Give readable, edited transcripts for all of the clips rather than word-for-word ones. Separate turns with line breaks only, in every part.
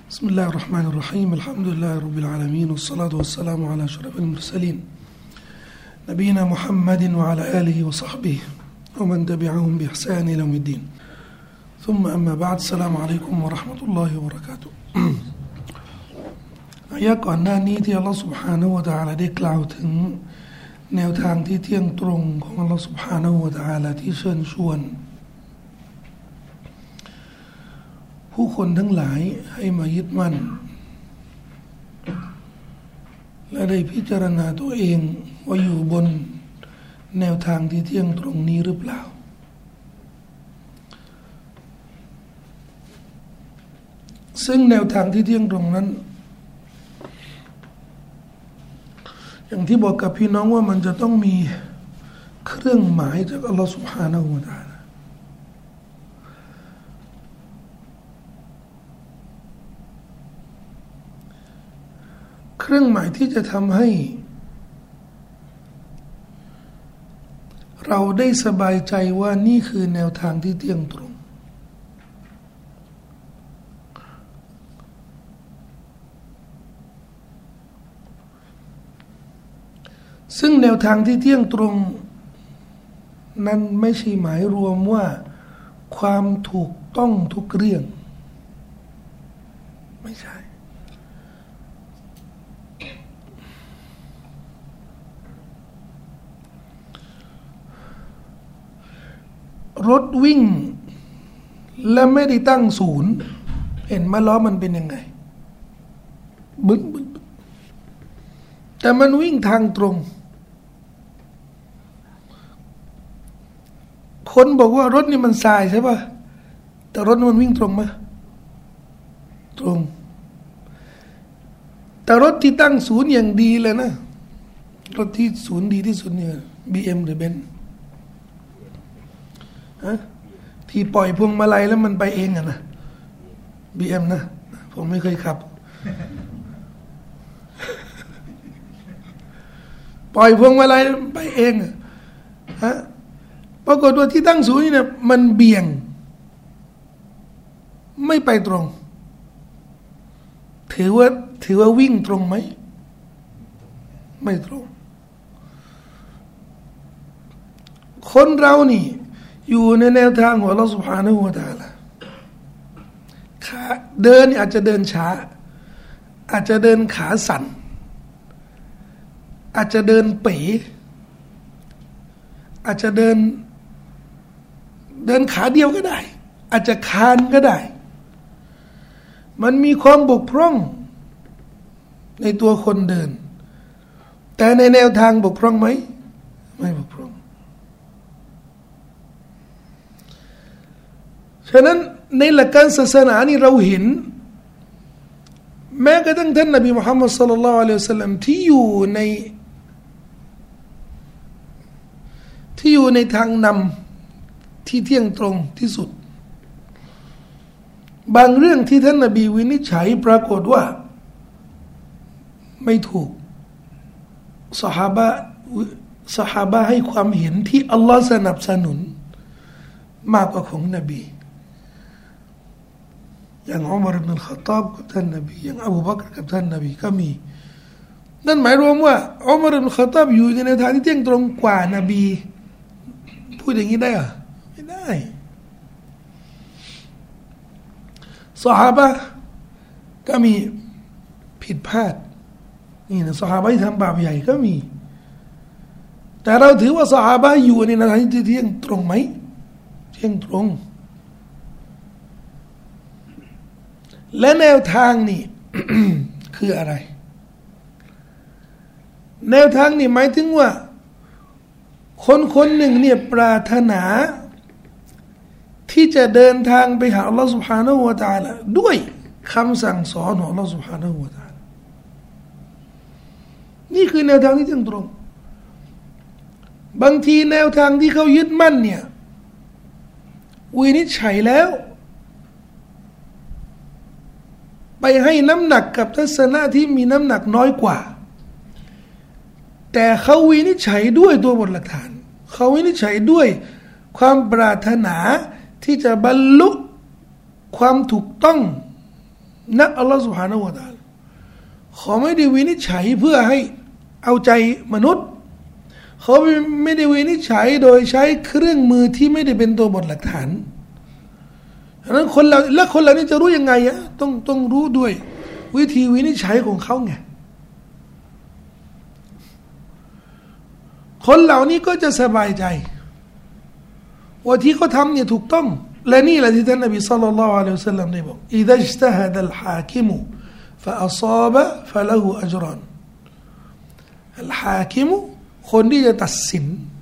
بسم الله الرحمن الرحيم الحمد لله رب العالمين والصلاة والسلام على أشرف المرسلين نبينا محمد وعلى آله وصحبه ومن تبعهم بإحسان إلى يوم الدين ثم أما بعد السلام عليكم ورحمة الله وبركاته อายะห์ก่อนหน้านี้ที่อัลลอฮฺ سبحانه และ تعالى ได้กล่าวถึงแนวทางที่เที่ยงตรงของอัลลอฮฺ سبحانه และ تعالى ที่เชิญชวนผู้คนทั้งหลายให้มายึดมั่นและได้พิจารณาตัวเองว่าอยู่บนแนวทางที่เที่ยงตรงนี้หรือเปล่าซึ่งแนวทางที่เที่ยงตรงนั้นอย่างที่บอกกับพี่น้องว่ามันจะต้องมีเครื่องหมายจากอัลลอฮฺ سبحانه และ تعالىเครื่องหมายที่จะทำให้เราได้สบายใจว่านี่คือแนวทางที่เที่ยงตรงซึ่งแนวทางที่เที่ยงตรงนั้นไม่ใช่หมายรวมว่าความถูกต้องทุกเรื่องไม่ใช่รถวิ่งและไม่ได้ตั้งศูนย์เห็นมาล้อมันเป็นยังไงบึ้งแต่มันวิ่งทางตรงคนบอกว่ารถนี่มันสายใช่ป่ะแต่รถมันวิ่งตรงไหมตรงแต่รถที่ตั้งศูนย์อย่างดีเลยนะรถที่ศูนย์ดีที่สุดเนี่ย BM หรือเบนซ์ที่ปล่อยพวงมาลัยแล้วมันไปเองอะนะ BM นะผมไม่เคยขับปล่อยพวงมาลัยไปเองฮะปรากฏว่าที่ตั้งศูนย์นี่เนี่ยมันเบี่ยงไม่ไปตรงถือว่าวิ่งตรงไหมไม่ตรงคนเรานี่อยู่ในแนวทางของอัลเลาะห์ซุบฮานะฮูวะตะอาลาขาเดินอาจจะเดินช้าอาจจะเดินขาสั่นอาจจะเดินเป๋อาจจะเดินขาเดียวก็ได้อาจจะคานก็ได้มันมีความบกพร่องในตัวคนเดินแต่ในแนวทางบกพร่องไหมไม่บกพร่องฉะนั้นในหลักการศาสนานี่เราเห็นแม้กระทั่งท่านนบีมุฮัมมัดศ็อลลัลลอฮุอะลัยฮิวะซัลลัมที่อยู่ในทางนำที่เที่ยงตรงที่สุดบางเรื่องที่ท่านนบีวินิจฉัยปรากฏว่าไม่ถูกซอฮาบะให้ความเห็นที่อัลลอฮ์สนับสนุนมากกว่าของนบีอย่างอุมัร อิบนุล ค็อฏฏอบกับท่านนบีอย่างอบูบักรกับท่านนบีก็มีนั่นหมายรวมว่าอุมัร อิบนุล ค็อฏฏอบอยู่ในทางที่เที่ยงตรงกว่านบีพูดอย่างนี้ได้หรอไม่ได้ซอฮาบะห์ก็มีผิดพลาดนี่นะซอฮาบะห์ที่ทำบาปใหญ่ก็มีแต่เราถือว่าซอฮาบะห์อยู่ในทางที่เที่ยงตรงไหมเที่ยงตรงและแนวทางนี่ คืออะไรแนวทางนี่หมายถึงว่าคนหนึ่งเนี่ยปรารถนาที่จะเดินทางไปหาอัลลอฮฺ سبحانه และ تعالى ด้วยคำสั่งสอนของอัลลอฮฺ سبحانه และ تعالى นี่คือแนวทางที่เที่ยงตรงบางทีแนวทางที่เขายึดมั่นเนี่ยวินิจฉัยแล้วไปให้น้ำหนักกับทัศนะที่มีน้ำหนักน้อยกว่าแต่เขาวินิจฉัยด้วยตัวบทหลักฐานเขาวินิจฉัยด้วยความปรารถนาที่จะบรรลุความถูกต้องนะอัลลอฮฺ سبحانه และ تعالى เขาไม่ได้วินิจฉัยเพื่อให้เอาใจมนุษย์เขาไม่ได้วินิจฉัยโดยใช้เครื่องมือที่ไม่ได้เป็นตัวบทหลักฐานดังนั้นคนเรานี่จะรู้ยังไงอะต้องรู้ด้วยวิธีวินิจฉัยของเขาไงคนเหล่านี้ก็จะสบายใจว่าที่เขาทำเนี่ยถูกต้องและนี่แหละที่ท่านนบีศ็อลลัลลอฮุอะลัยฮิวะซัลลัมได้บอกอิซาอิจตะฮะดัลฮาคิมฟะอัศาบะฟะละฮูอัจรอนอัลฮาคิมคนที่จะตัดสิน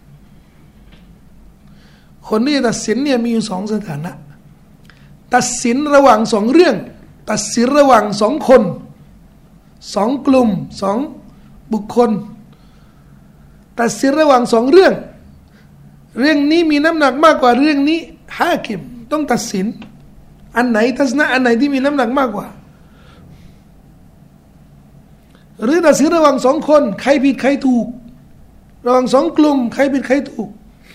เนี่ยมีอยู่สองสถานะตัดสินระหว่างสองเรื่องตัดสินระหว่างสองคนสองกลุ่มสองบุคคลตัดสินระหว่างสองเรื่องนี้มีน้ำหนักมากกว่าเรื่องนี้ฮาคิมต้องตัดสินอันไหนทัศนะอันไหนที่มีน้ำหนักมากกว่าหรือตัดสินระหว่างสองคนใครผิดใครถูกระหว่างสองกลุ่มใครผิดใครถูก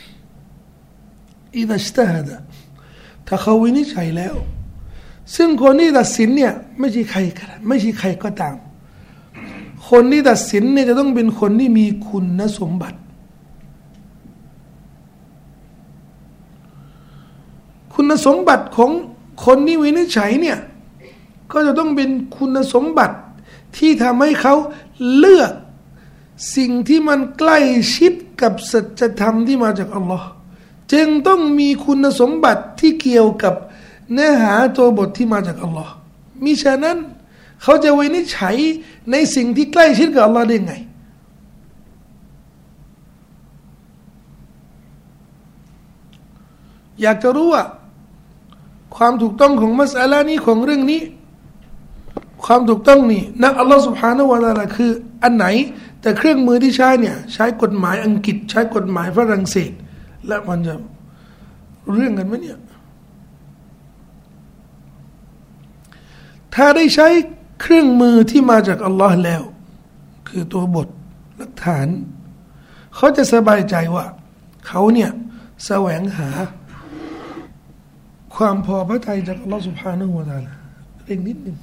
อิดะอิจตะฮะดะถ้าเขาวินิจฉัยแล้วซึ่งคนที่ตัดสินเนี่ยไม่ใช่ใครก็ตามคนที่ตัดสินเนี่ยจะต้องเป็นคนที่มีคุณสมบัติคุณสมบัติของคนที่วินิจฉัยเนี่ยก็จะต้องเป็นคุณสมบัติที่ทำให้เขาเลือกสิ่งที่มันใกล้ชิดกับสัจธรรมที่มาจากอัลลอฮ์จึงต้องมีคุณสมบัติที่เกี่ยวกับเนื้อหาตัวบทที่มาจากอัลลอฮ์มิฉะนั้นเขาจะวินิจฉัยในสิ่งที่ใกล้ชิดกับอัลลอฮ์ได้ไงอยากจะรู้ว่าความถูกต้องของมัสอะลานี้ของเรื่องนี้ความถูกต้องนี่นะอัลลอฮ์ سبحانه และ تعالى คืออันไหนแต่เครื่องมือที่ใช้เนี่ยใช้กฎหมายอังกฤษใช้กฎหมายฝรั่งเศสและมันจะเรื่องกันไหมเนี่ยถ้าได้ใช้เครื่องมือที่มาจากอัลลอฮ์แล้วคือตัวบทหลักฐานเขาจะสบายใจว่าเขาเนี่ยแสวงหาความพอพระทัยจากอัลลอฮ์ سبحانه และ تعالى เร่งนิดนึง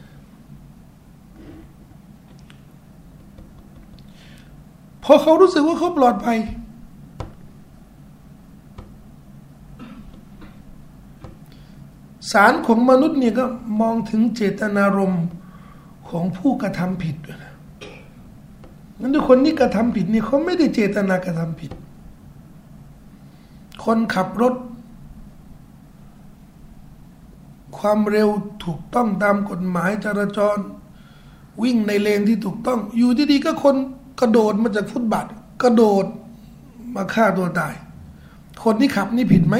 พอเขารู้สึกว่าเขาปลอดภัยศาลของมนุษย์เนี่ยก็มองถึงเจตนารมณ์ของผู้กระทำผิดด้วยนะงั้นทุกคนที่กระทำผิดเนี่ยเขาไม่ได้เจตนากระทำผิดคนขับรถความเร็วถูกต้องตามกฎหมายจราจรวิ่งในเลนที่ถูกต้องอยู่ดีๆก็คนกระโดดมาจากฟุตบาทกระโดดมาฆ่าตัวตายคนที่ขับนี่ผิดไหม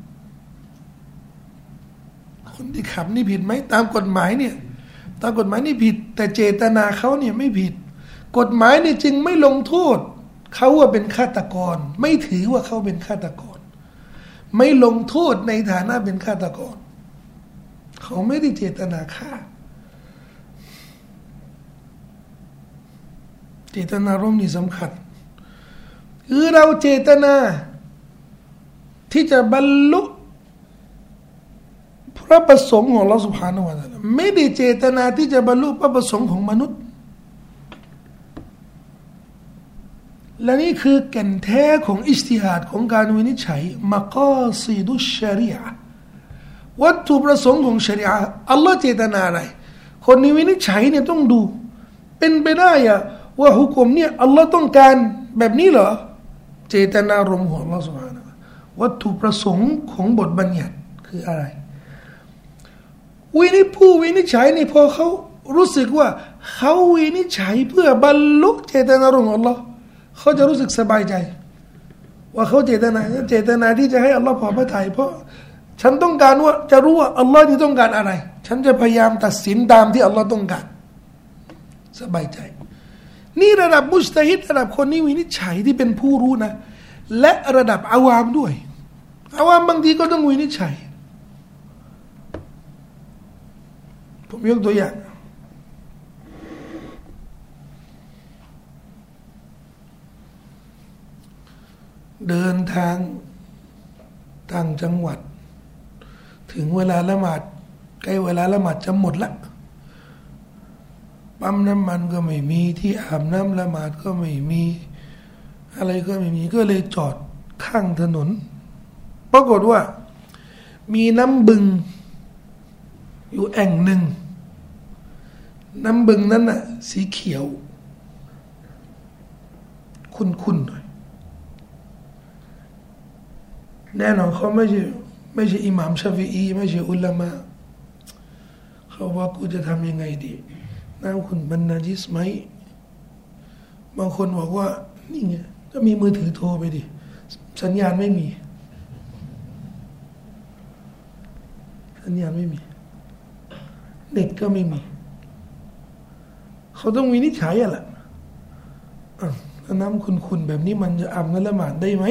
คนที่ขับนี่ผิดไหมตามกฎหมายเนี่ยตามกฎหมายนี่ผิดแต่เจตนาเขาเนี่ยไม่ผิดกฎหมายเนี่ยจึงไม่ลงโทษเขาว่าเป็นฆาตกรไม่ถือว่าเขาเป็นฆาตกรไม่ลงโทษในฐานะเป็นฆาตกรเขาไม่ได้เจตนาฆ่าเจตนารมณ์นี่สำคัญคือเราเจตนาที่จะบรรลุพระประสงค์ของอัลเลาะห์ سبحانه และ تعالى ไม่ได้เจตนาที่จะบรรลุพระประสงค์ของมนุษย์และนี่คือแก่นแท้ของอิจติฮาดของการวินิจฉัยมะกอซิดุชชะรีอะห์วัตถุประสงค์ของชะรีอะห์อัลลอฮ์เจตนาอะไรคนนี้วินิจฉัยเนี่ยต้องดูเป็นไปได้อะว่าหุกมเนี่ยอัลลอฮ์ต้องการแบบนี้เหรอเจตนารมณ์ของอัลลอฮ์ سبحانه วัตถุประสงค์ของบทบัญญัติคืออะไรผู้วินิจฉัยนี่พอเขารู้สึกว่าเขาวินิจฉัยเพื่อบรรลุเจตนารมณ์ของอัลลอฮ์เขาจะรู้สึกสบายใจว่าเขาเจตนาที่จะให้อัลลอฮ์พอพระทัยเพราะฉันต้องการว่าจะรู้ว่าอัลลอฮ์นี่ต้องการอะไรฉันจะพยายามตัดสินตามที่อัลลอฮ์ต้องการสบายใจนี่ระดับมุจตะฮิดระดับคนนี้วินิจฉัยที่เป็นผู้รู้นะและระดับอาวามด้วยอาวามบางทีก็ต้องวินิจฉัยผมยกตัวอย่างเดินทางต่างจังหวัดถึงเวลาละหมาดใกล้เวลาละหมาดจะหมดละปั๊มน้ำมันก็ไม่มีที่อาบน้ำละหมาดก็ไม่มีอะไรก็ไม่มีก็เลยจอดข้างถนนปรากฏว่ามีน้ำบึงอยู่แอ่งหนึ่งน้ำบึงนั้นน่ะสีเขียวคุ้นๆหน่อยแน่นอนเขาไม่ใช่อิหม่ามชาฟิอีไม่ใช่อุลามะเขาว่ากูจะทำยังไงดีน้ำคุณมันนาจิสไหมบางคนบอกว่านี่ไงก็มีมือถือโทรไปดิสัญญาณไม่มีสัญญาณไม่มีเน็ตก็ไม่มีเขาต้องวินิจฉัยอะแหละน้ำคุณแบบนี้มันจะอาบน้ำละหมาดได้ไหม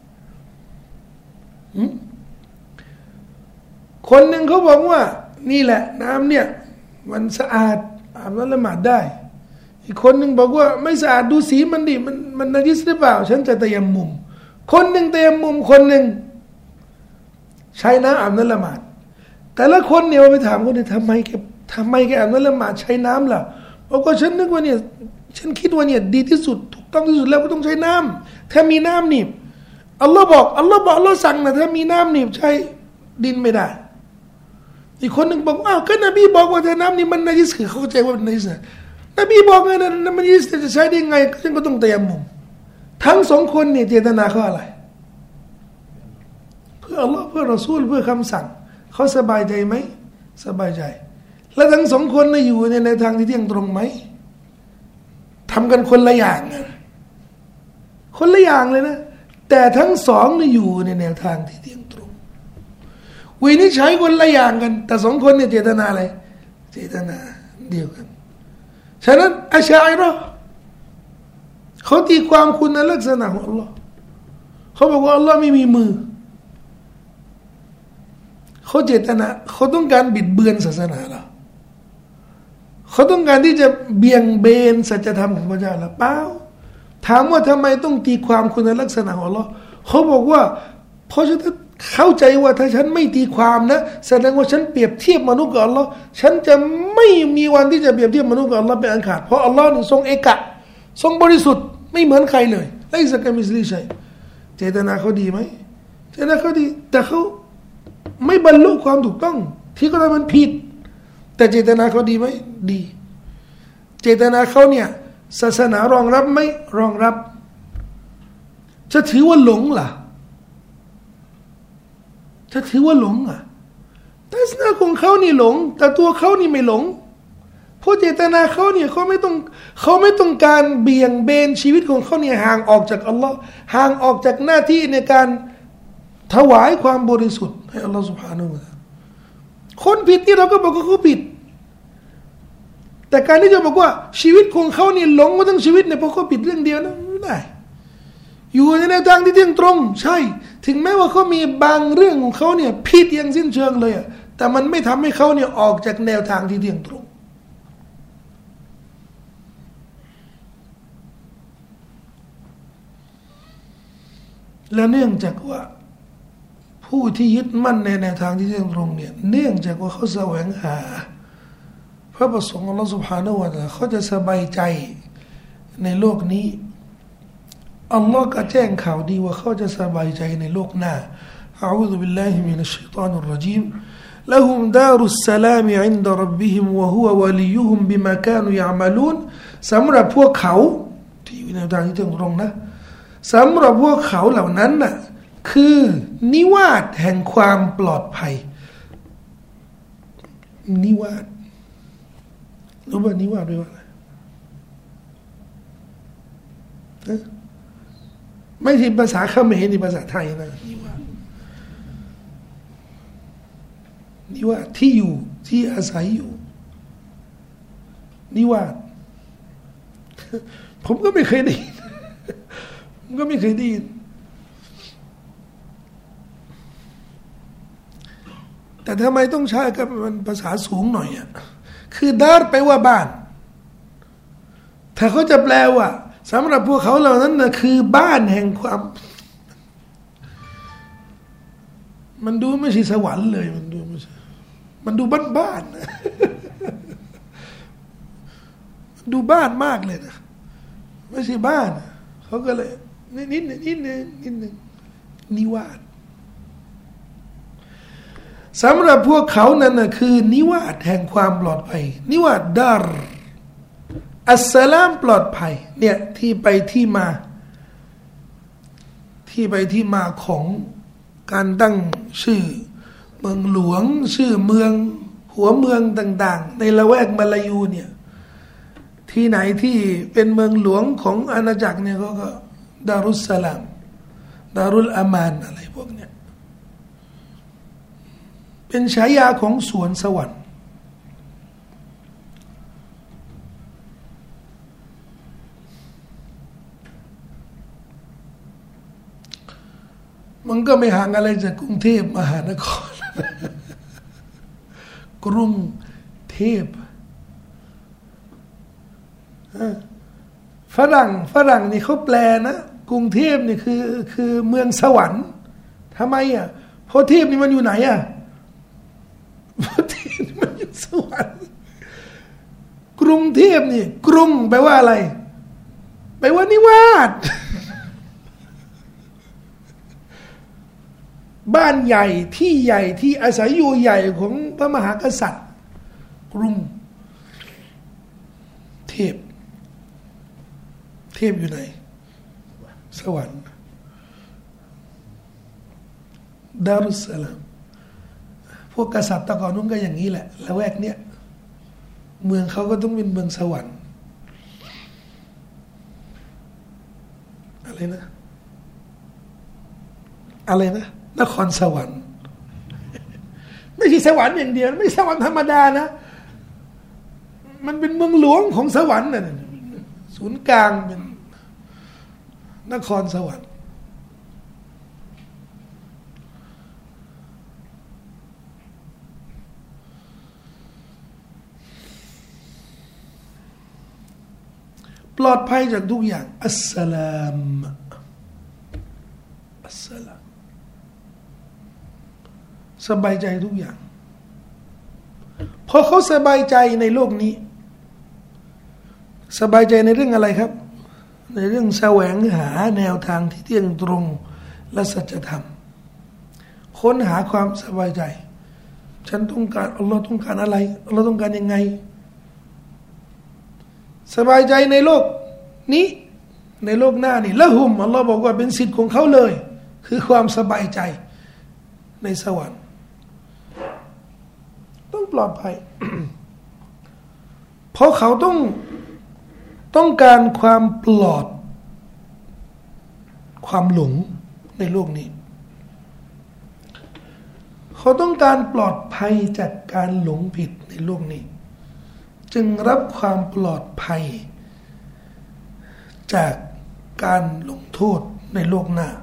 คนหนึ่งเขาบอกว่านี่แหละน้ำเนี่ยมันสะอาดอาบน้ำละหมาดได้อีกคนหนึ่งบอกว่าไม่สะอาดดูสีมันดิมันนาจิสหรือเปล่าฉันจะตัยยัมมุมคนหนึ่งตัยยัมมุมคนหนึ่งใช้น้ำอาบน้ำละหมาดแต่ละคนเนี่ยไปถามคนนี้ทำไมแกอาบน้ำละหมาดใช้น้ำล่ะบอกว่าฉันนึกว่าเนี่ยฉันคิดว่าเนี่ยดีที่สุดถูกต้องที่สุดแล้วก็ต้องใช้น้ำถ้ามีน้ำนี่อัลลอฮ์สั่งนะถ้ามีน้ำนี่ใช้ดินไม่ได้อีกคนหนึ่งบอกอ้าวก็นบีบอกว่าถ้าน้ำนี่มันนาจิสคือเขาเข้าใจว่ามันนาจิสนบีบอกไงนะมันนาจิสจะใช้ได้ไงฉันก็ต้องตัยยัมมุมทั้งสองคนเนี่ยเจตนาเขาอะไรเพื่ออัลลอฮ์เพื่อรอซูลเพื่อคำสั่งเขาสบายใจไหมสบายใจแล้วทั้งสองคนเนี่ยอยู่ในทางที่เที่ยงตรงไหมทำกันคนละอย่างคนละอย่างเลยนะแต่ทั้งสองเนี่ยอยู่ในแนวทางที่เที่ยงตรงวินิจฉัยคนละอย่างกันแต่สองคนเนี่ยเจตนาอะไรเจตนาเดียวกันฉะนั้นอัชชะอิเราะห์เขาตีความคุณลักษณะของอัลลอฮ์เขาบอกว่าอัลลอฮ์ไม่มีมือเขาเจตนาเขาต้องการบิดเบือนศาสนาเราเขาต้องการที่จะเบี่ยงเบนสัจธรรมของพระเจ้าหรือเปล่าถามว่าทำไมต้องตีความคุณลักษณะของอัลลอฮ์เขาบอกว่าเพราะฉันเข้าใจว่าถ้าฉันไม่ตีความนะแสดงว่าฉันเปรียบเทียบมนุษย์กับอัลลอฮ์ฉันจะไม่มีวันที่จะเปรียบเทียบมนุษย์กับอัลลอฮ์เป็นอันขาดเพราะอัลลอฮ์นี่ทรงเอกะทรงบริสุทธิ์ไม่เหมือนใครเลยไล่สักการมิสลิชัยเจตนาเขาดีไหมเจตนาเขาดีแต่เขาไม่บรรลุความถูกต้องที่เขาทำมันผิดแต่เจตนาเขาดีไหมดีเจตนาเขาเนี่ยศาสนารองรับไหมรองรับจะถือว่าหลงล่ะจะถือว่าหลงอ่ะทัศนะของเขานี่หลงแต่ตัวเขานี่ไม่หลงเพราะเจตนาเขาเนี่ยเขาไม่ต้องการเบี่ยงเบนชีวิตของเขาเนี่ยห่างออกจากอัลลอฮ์ห่างออกจากหน้าที่ในการถวายความบริสุทธิ์ให้อัลลอฮ์ سبحانه และ تعالى คนผิดที่เราก็บอกว่าเขาผิดแต่การที่จะบอกว่าชีวิตของเขานี่หลงมาทั้งชีวิตเนี่ยเพราะเขาผิดเรื่องเดียวนะไม่ได้อยู่ในแนวทางที่เที่ยงตรงใช่ถึงแม้ว่าเขามีบางเรื่องของเขาเนี่ยผิดอย่างสิ้นเชิงเลยอะแต่มันไม่ทำให้เขาเนี่ยออกจากแนวทางที่เที่ยงตรงและเนื่องจากว่าผู้ที่ยึดมั่นในแนวทางที่เที่ยงตรงเนี่ยเนื่องจากว่าเขาแสวงหาพระประสงค์อัลลอฮฺ سبحانه และ تعالى เขาจะสบายใจในโลกนี้อัลลอฮ์ก็แจ้งข่าวดีว่าเขาจะสบายใจในโลกหน้าอะอูซุบิลลาฮิมินัชชัยฏอนิรเราะญีมละฮุมดารุสสลามอินดะร็อบบิฮิมวะฮุวะวะลียุฮุมบิมากานูยะอ์มะลูนสำหรับพวกเขาที่อยู่ในทางที่ตรงนะสำหรับพวกเขาเหล่านั้นน่ะคือนิวาสแห่งความปลอดภัยนิวาสรู้ป่ะนิวาสแปลว่าอะไรไม่ใช่ภาษาเขมรนี่ภาษาไทยนะนิวาสที่อยู่ที่อาศัยอยู่นิวาสผมก็ไม่เคยได้ยินผมก็ไม่เคยได้ยินแต่ทำไมต้องใช้กับมันภาษาสูงหน่อยอ่ะคือดาร์แปลว่าบ้านถ้าเขาจะแปลว่าสำหรับพวกเขาเหล่านั้นนะคือบ้านแห่งความมันดูไม่ใช่สวรรค์เลยมันดูบ้านดูบ้านมากเลยนะไม่ใช่บ้านเขาก็เลยนิดนิวาสสำหรับพวกเขานั้นนะคือนิวาสแห่งความปลอดภัยนิวาสดารอัสสลามปลอดภัยเนี่ยที่ไปที่มาของการตั้งชื่อเมืองหลวงชื่อเมืองหัวเมืองต่างๆในละแวกมาลายูเนี่ยที่ไหนที่เป็นเมืองหลวงของอาณาจักรเนี่ยก็ดารุสสลามดารุลอามานอะไรพวกเนี้ยเป็นฉายาของสวนสวรรค์มันก็ไม่ห่างอะไรจากกรุงเทพมหานคร กรุงเทพฝรั่งนี่เขาแปลนะกรุงเทพนี่คือเมืองสวรรค์ทำไมอ่ะเพราะเทพนี่มันอยู่ไหนอ่ะเพราะเทพนี่มันอยู่สวรรค์กรุงเทพนี่กรุงแปลว่าอะไรแปลว่านิวาสบ้านใหญ่ที่อาศัยอยู่ใหญ่ของพระมหากษัตริย์กรุงเทพอยู่ไหนสวรรค์ดารุสสลามพวกกษัตริย์ตะก่อนนู้นก็อย่างนี้แหละละแวกเนี้ยเมืองเขาก็ต้องเป็นเมืองสวรรค์อะไรนะนครสวรรค์ไม่ใช่สวรรค์อย่างเดียวไม่ใช่สวรรค์ธรรมดานะมันเป็นเมืองหลวงของสวรรค์น่ะศูนย์กลางเป็นนครสวรรค์ปลอดภัยจากทุกอย่างอัสสลามสบายใจทุกอย่างพอเขาสบายใจในโลกนี้สบายใจในเรื่องอะไรครับในเรื่องแสวงหาแนวทางที่เที่ยงตรงและสัจธรรมค้นหาความสบายใจฉันต้องการอัลลอฮ์ต้องการอะไรอัลลอฮ์ต้องการยังไงสบายใจในโลกนี้ในโลกหน้านี่ละหุมอัลลอฮ์บอกว่าเป็นสิทธิ์ของเขาเลยคือความสบายใจในสวรรค์ต้องปลอดภัย เพราะเขาต้องการความปลอดความหลงในโลกนี้เขาต้องการปลอดภัยจากการหลงผิดในโลกนี้จึงรับความปลอดภัยจากการลงโทษในโลกหน้า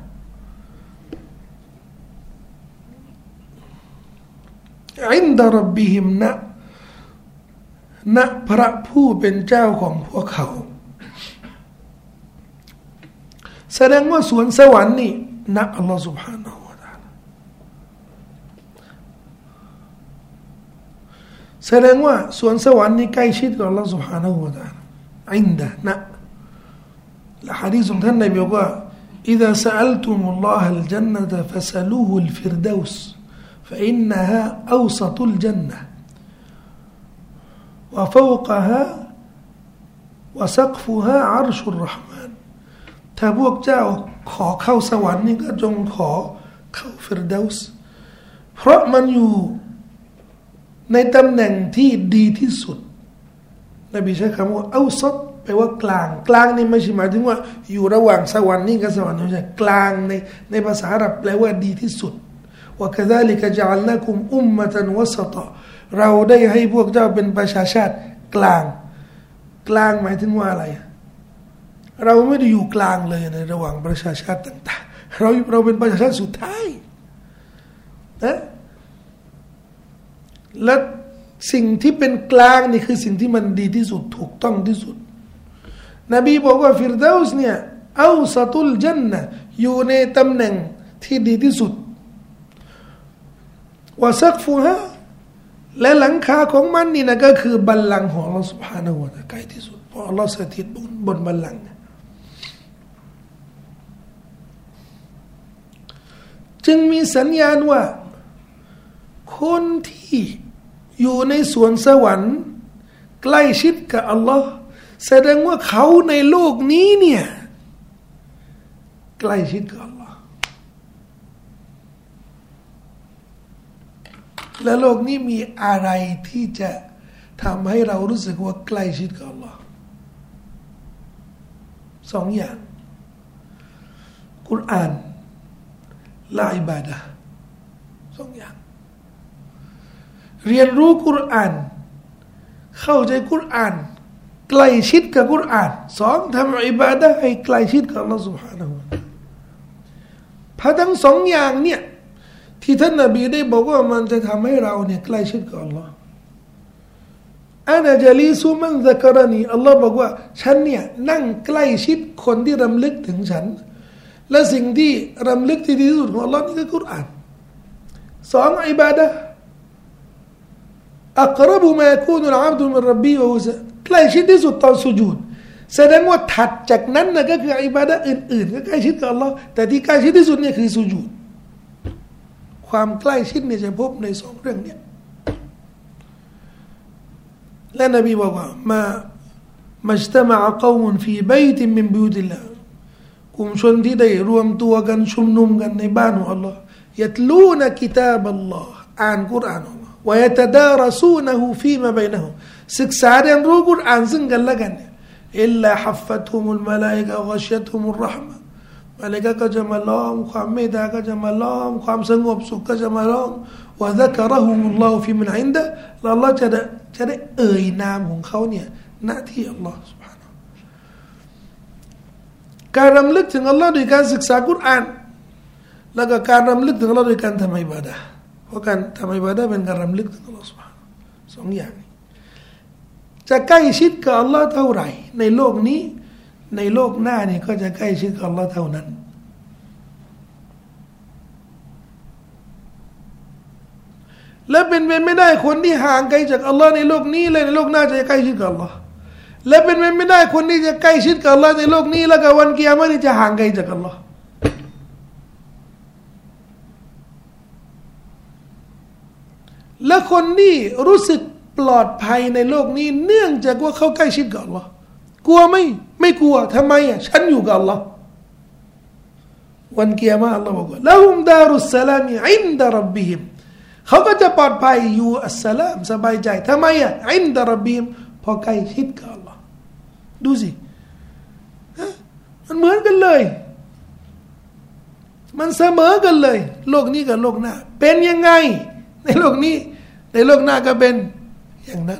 อินดะร็อบบิฮิมณพระผู้เป็นเจ้าของพวกเขาแสดงว่าสวนสวรรค์นี่ณอัลลอฮฺ سبحانه และ تعالى แสดงว่าสวนสวรรค์นี่ใกล้ชิดกับอัลลอฮฺ سبحانه และ تعالى อินดะณและหะดีษของท่านนบีบอกว่า إذا سألتم الله الجنة فسألوه الفردوس فإنها أوسط الجنة وفوقها وسقفها عرش الرحمن ถ้าพวกเจ้าขอเข้าสวรรค์นี่ก็จงขอเข้าฟิรดาวส์เพราะมันอยู่ในตำแหน่งที่ดีที่สุดนบีใช้คำว่าเอาซัดแปลว่ากลางนี่ไม่ใช่หมายถึงว่าอยู่ระหว่างสวรรค์นี่กับสวรรค์ไม่ใช่กลางในภาษาอาหรับแปลว่าดีที่สุดوكذلك جعلناكم أمة وسطا เราได้ให้พวกเจ้าเป็นประชาชาติกลางหมายถึงว่าอะไรเราไม่ได้อยู่กลางเลยในระหว่างประชาชาติต่างๆเราเป็นประชาชาติสุดท้ายนะและสิ่งที่เป็นกลางนี่คือสิ่งที่มันดีที่สุดถูกต้องที่สุดนบีบอกว่าฟิรดาวส์เนี่ยเอาซาตุลจันนะห์อยู่ในตำแหน่งที่ดีที่สุดวะซักฟูฮะและหลังคาของมันนี่นะก็คือบัลลังก์ของอัลเลาะห์ซุบฮานะฮูวะตะอาลาใกล้ที่สุดราะอัลลอฮ์สถิตบนบัลลังก์จึงมีสัญญาณว่าคนที่อยู่ในสวนสวรรค์ใกล้ชิดกับอัลลอฮ์แสดงว่าเขาในโลกนี้เนี่ยใกล้ชิดกับอัลลอฮ์และโลกนี้มีอะไรที่จะทำให้เรารู้สึกว่าใกล้ชิดกับอัลลอฮ์สองอย่างกุรอานและอิบาดะห์สองอย่างเรียนรู้กุรอานเข้าใจกุรอานใกล้ชิดกับกุรอานสองทำอิบาดะห์ให้ใกล้ชิดกับอัลลอฮ์ سبحانه และ تعالى พระทั้งสองอย่างเนี่ยที่ท่านนบีได้บอกว่ามันจะทำให้เราเนี่ยใกล้ชิดกับอัลลอฮ์อานะจลีซุมันซะกรณีอัลลอฮ์บอกว่าฉันเนี่ยนั่งใกล้ชิดคนที่รำลึกถึงฉันและสิ่งที่รำลึกที่ดีที่สุดของอัลลอฮ์นี่คือกุรอานสองอิบาดะห์อักรบุมาคูนุลอับดุมินร็อบบีวะฮุซะใกล้ชิดที่สุดตอนสุญูดแสดงว่าถัดจากนั้นนะก็คืออิบาดะห์อื่นๆก็ใกล้ชิดกับอัลลอฮ์แต่ที่ใกล้ชิดที่สุดเนี่ยคือสุญูดความใกล้ชิดเนี่ยจะพบในสองเรื่องเนี่ยและนบีบอกว่ามามัจตมะอะกอมุนฟีบัยตินมินบุยูติลลาห์กลุ่มชนที่ได้รวมตัวกันชุมนุมกันในบ้านของอัลลอฮ์ยัตลูนะกิตาบัลลอฮ์อ่านกุรอานของอัลลอฮ์วะยัตดารซูนะฮูฟีมาบัยนะฮูศึกษาเรียนรู้กุรอานซึ่งกันและกันอิลลาฮัฟฟัตฮุมุลมะลาอิกะฮ์วะชัตฮุมุรเราะห์มะมาเลกะก็จะมาล้อมความเมตตาก็จะมาล้อมความสงบสุขก็จะมาล้อมวะซักะเราะฮุมุลลอฮุฟีมันอินดะฮ์แล้วอัลลอฮ์จะได้เอ่ยนามของเขาเนี่ยณที่อัลลอฮ์ سبحانه การรำลึกถึงอัลลอฮ์โดยการศึกษากุรอานแล้วก็การรำลึกถึงอัลลอฮ์โดยการทำอิบาดะห์เพราะการทำอิบาดะห์เป็นการรำลึกถึงอัลลอฮ์ سبحانه สองอย่างจะใกล้ชิดกับอัลลอฮ์เท่าไหร่ในโลกนี้ในโลกหน้านี่ก็จะใกล้ชิดกับอัลลอฮ์เท่านั้นและเป็นไปไม่ได้คนที่ห่างไกลจากอัลลอฮ์ในโลกนี้เลยในโลกหน้าจะใกล้ชิดกับอัลลอฮ์และเป็นไปไม่ได้คนที่จะใกล้ชิดกับอัลลอฮ์ในโลกนี้แล้วก็วันกิยามะฮ์นี่จะห่างไกลจากอัลลอฮ์และคนที่รู้สึกปลอดภัยในโลกนี้เนื่องจากว่าเขาใกล้ชิดกับอัลลอฮ์กลัวไม่กลัวทำไมฉันอยู่กับอัลลอฮ์วันกิยามะฮ์อัลลอฮ์บอกว่าละฮุมดารุสสลามีอินดะร็อบบิฮิมเขาก็จะปลอดภัยอยู่อัสสลามสบายใจทำไมอินดะร็อบบิฮิมพอใกล้ชิดกับอัลลอฮ์ดูสิมันเหมือนกันเลยมันเสมอกันเลยโลกนี้กับโลกหน้าเป็นยังไงในโลกนี้ในโลกหน้าก็เป็นอย่างนั้น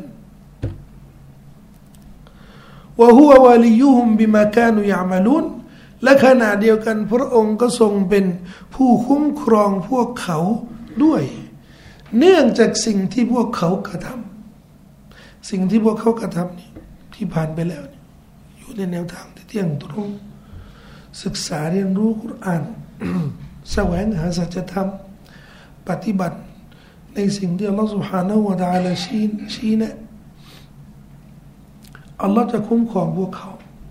วะฮุวะวะลิยุฮุมบิมากานุยะอ์มะลูนและขณะเดียวกันพระองค์ก็ทรงเป็นผู้คุ้มครองพวกเขาด้วยเนื่องจากสิ่งที่พวกเขากระทำสิ่งที่พวกเขากระทำนี่ที่ผ่านไปแล้วอยู่ในแนวทางที่เที่ยงตรงศึกษาเรียนรู้กุรอาน แสวงหาสัจธรรมปฏิบัติในสิ่งที่อัลลอฮฺ سبحانه และ تعالى ชี้แนะอัลลอฮฺจะคุ้มครองพวกเขา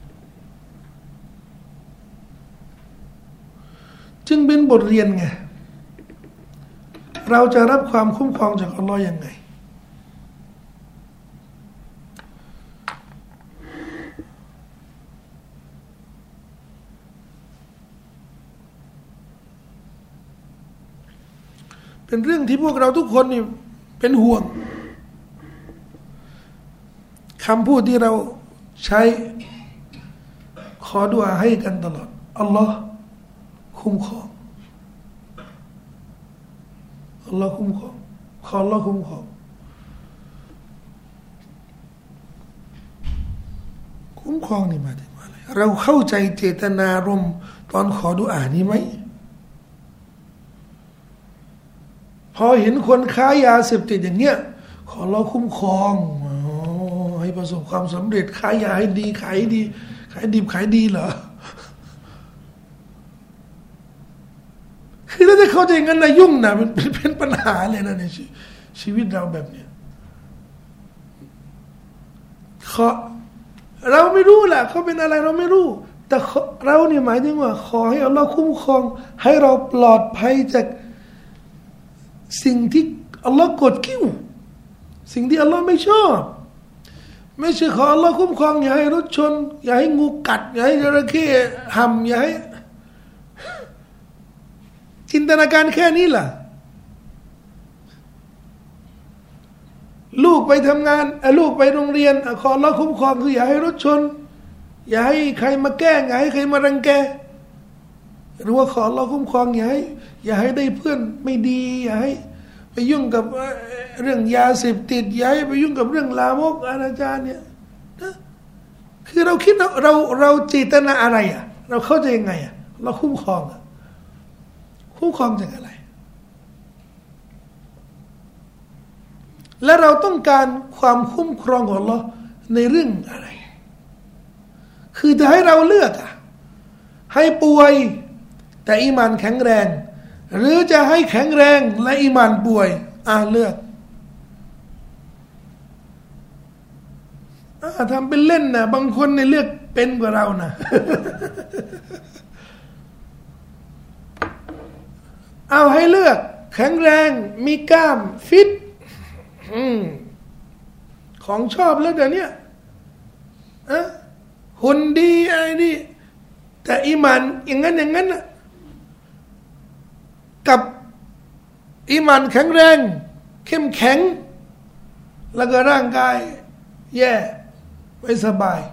จึงเป็นบทเรียนไงเราจะรับความคุ้มครองจากอัลลอฮฺยังไงเป็นเรื่องที่พวกเราทุกคนนี่เป็นห่วงคำพูดที่เราใช้ขอดุอาให้กันตลอดอัลลอฮ์คุ้มครองอัลลอฮ์คุ้มครองขออัลลอฮ์คุ้มครองคุ้มครองนี่หมายถึงอะไรเราเข้าใจเจตนารมณ์ตอนขอดุอานี้ไหมพอเห็นคนค้ายาเสพติดอย่างเงี้ยขอเราคุ้มครองให้ประสบความสำเร็จขายยาให้ดีขายดีขายดิบขายดีเหรอคือถ้าจะเข้าใจงั้นนะยุ่งนะมันเป็นปัญหาเลยนะในชีวิตเราแบบเนี้ยเราไม่รู้แหละเขาเป็นอะไรเราไม่รู้แต่เราเนี่ยหมายถึงว่าขอให้อัลลอฮ์คุ้มครองให้เราปลอดภัยจากสิ่งที่อัลลอฮ์กดกิ้วสิ่งที่อัลลอฮ์ไม่ชอบไม่ใช่ขออัลลอฮ์คุ้มครองอย่าให้รถชนอย่าให้งูกัดอย่าให้จระเข้ห่ำอย่าให้จินตนาการแค่นี้ล่ะลูกไปทำงานลูกไปโรงเรียนขออัลลอฮ์คุ้มครองคืออย่าให้รถชนอย่าให้ใครมาแกล้งอย่าให้ใครมารังแกหรือว่าขออัลลอฮ์คุ้มครองอย่าให้ได้เพื่อนไม่ดีอย่าให้ไปยุ่งกับเรื่องยาเสพติดอย่าให้ไปยุ่งกับเรื่องลามกอนาจารเนี่ยนะคือเราคิดเราเจตนาอะไรอ่ะเราเข้าใจยังไงอ่ะเราคุ้มครองคุ้มครองจากอะไรและเราต้องการความคุ้มครองของอัลลอฮ์ในเรื่องอะไรคือจะให้เราเลือกอ่ะให้ป่วยแต่อีหม่านแข็งแรงหรือจะให้แข็งแรงและอีหม่านป่วยเลือกทำเป็นเล่นนะบางคนเนี่ยเลือกเป็นกว่าเรานะ เอาให้เลือกแข็งแรงมีกล้ามฟิตของชอบแล้วเดี๋ยวนี้หุ่นดีไอ้นี่แต่อีหม่านอย่างนั้นน่ะกับอีหม่านแข็งแรงเข้มแข็งแล้วก็ร่างกายแย่ไม่สบาย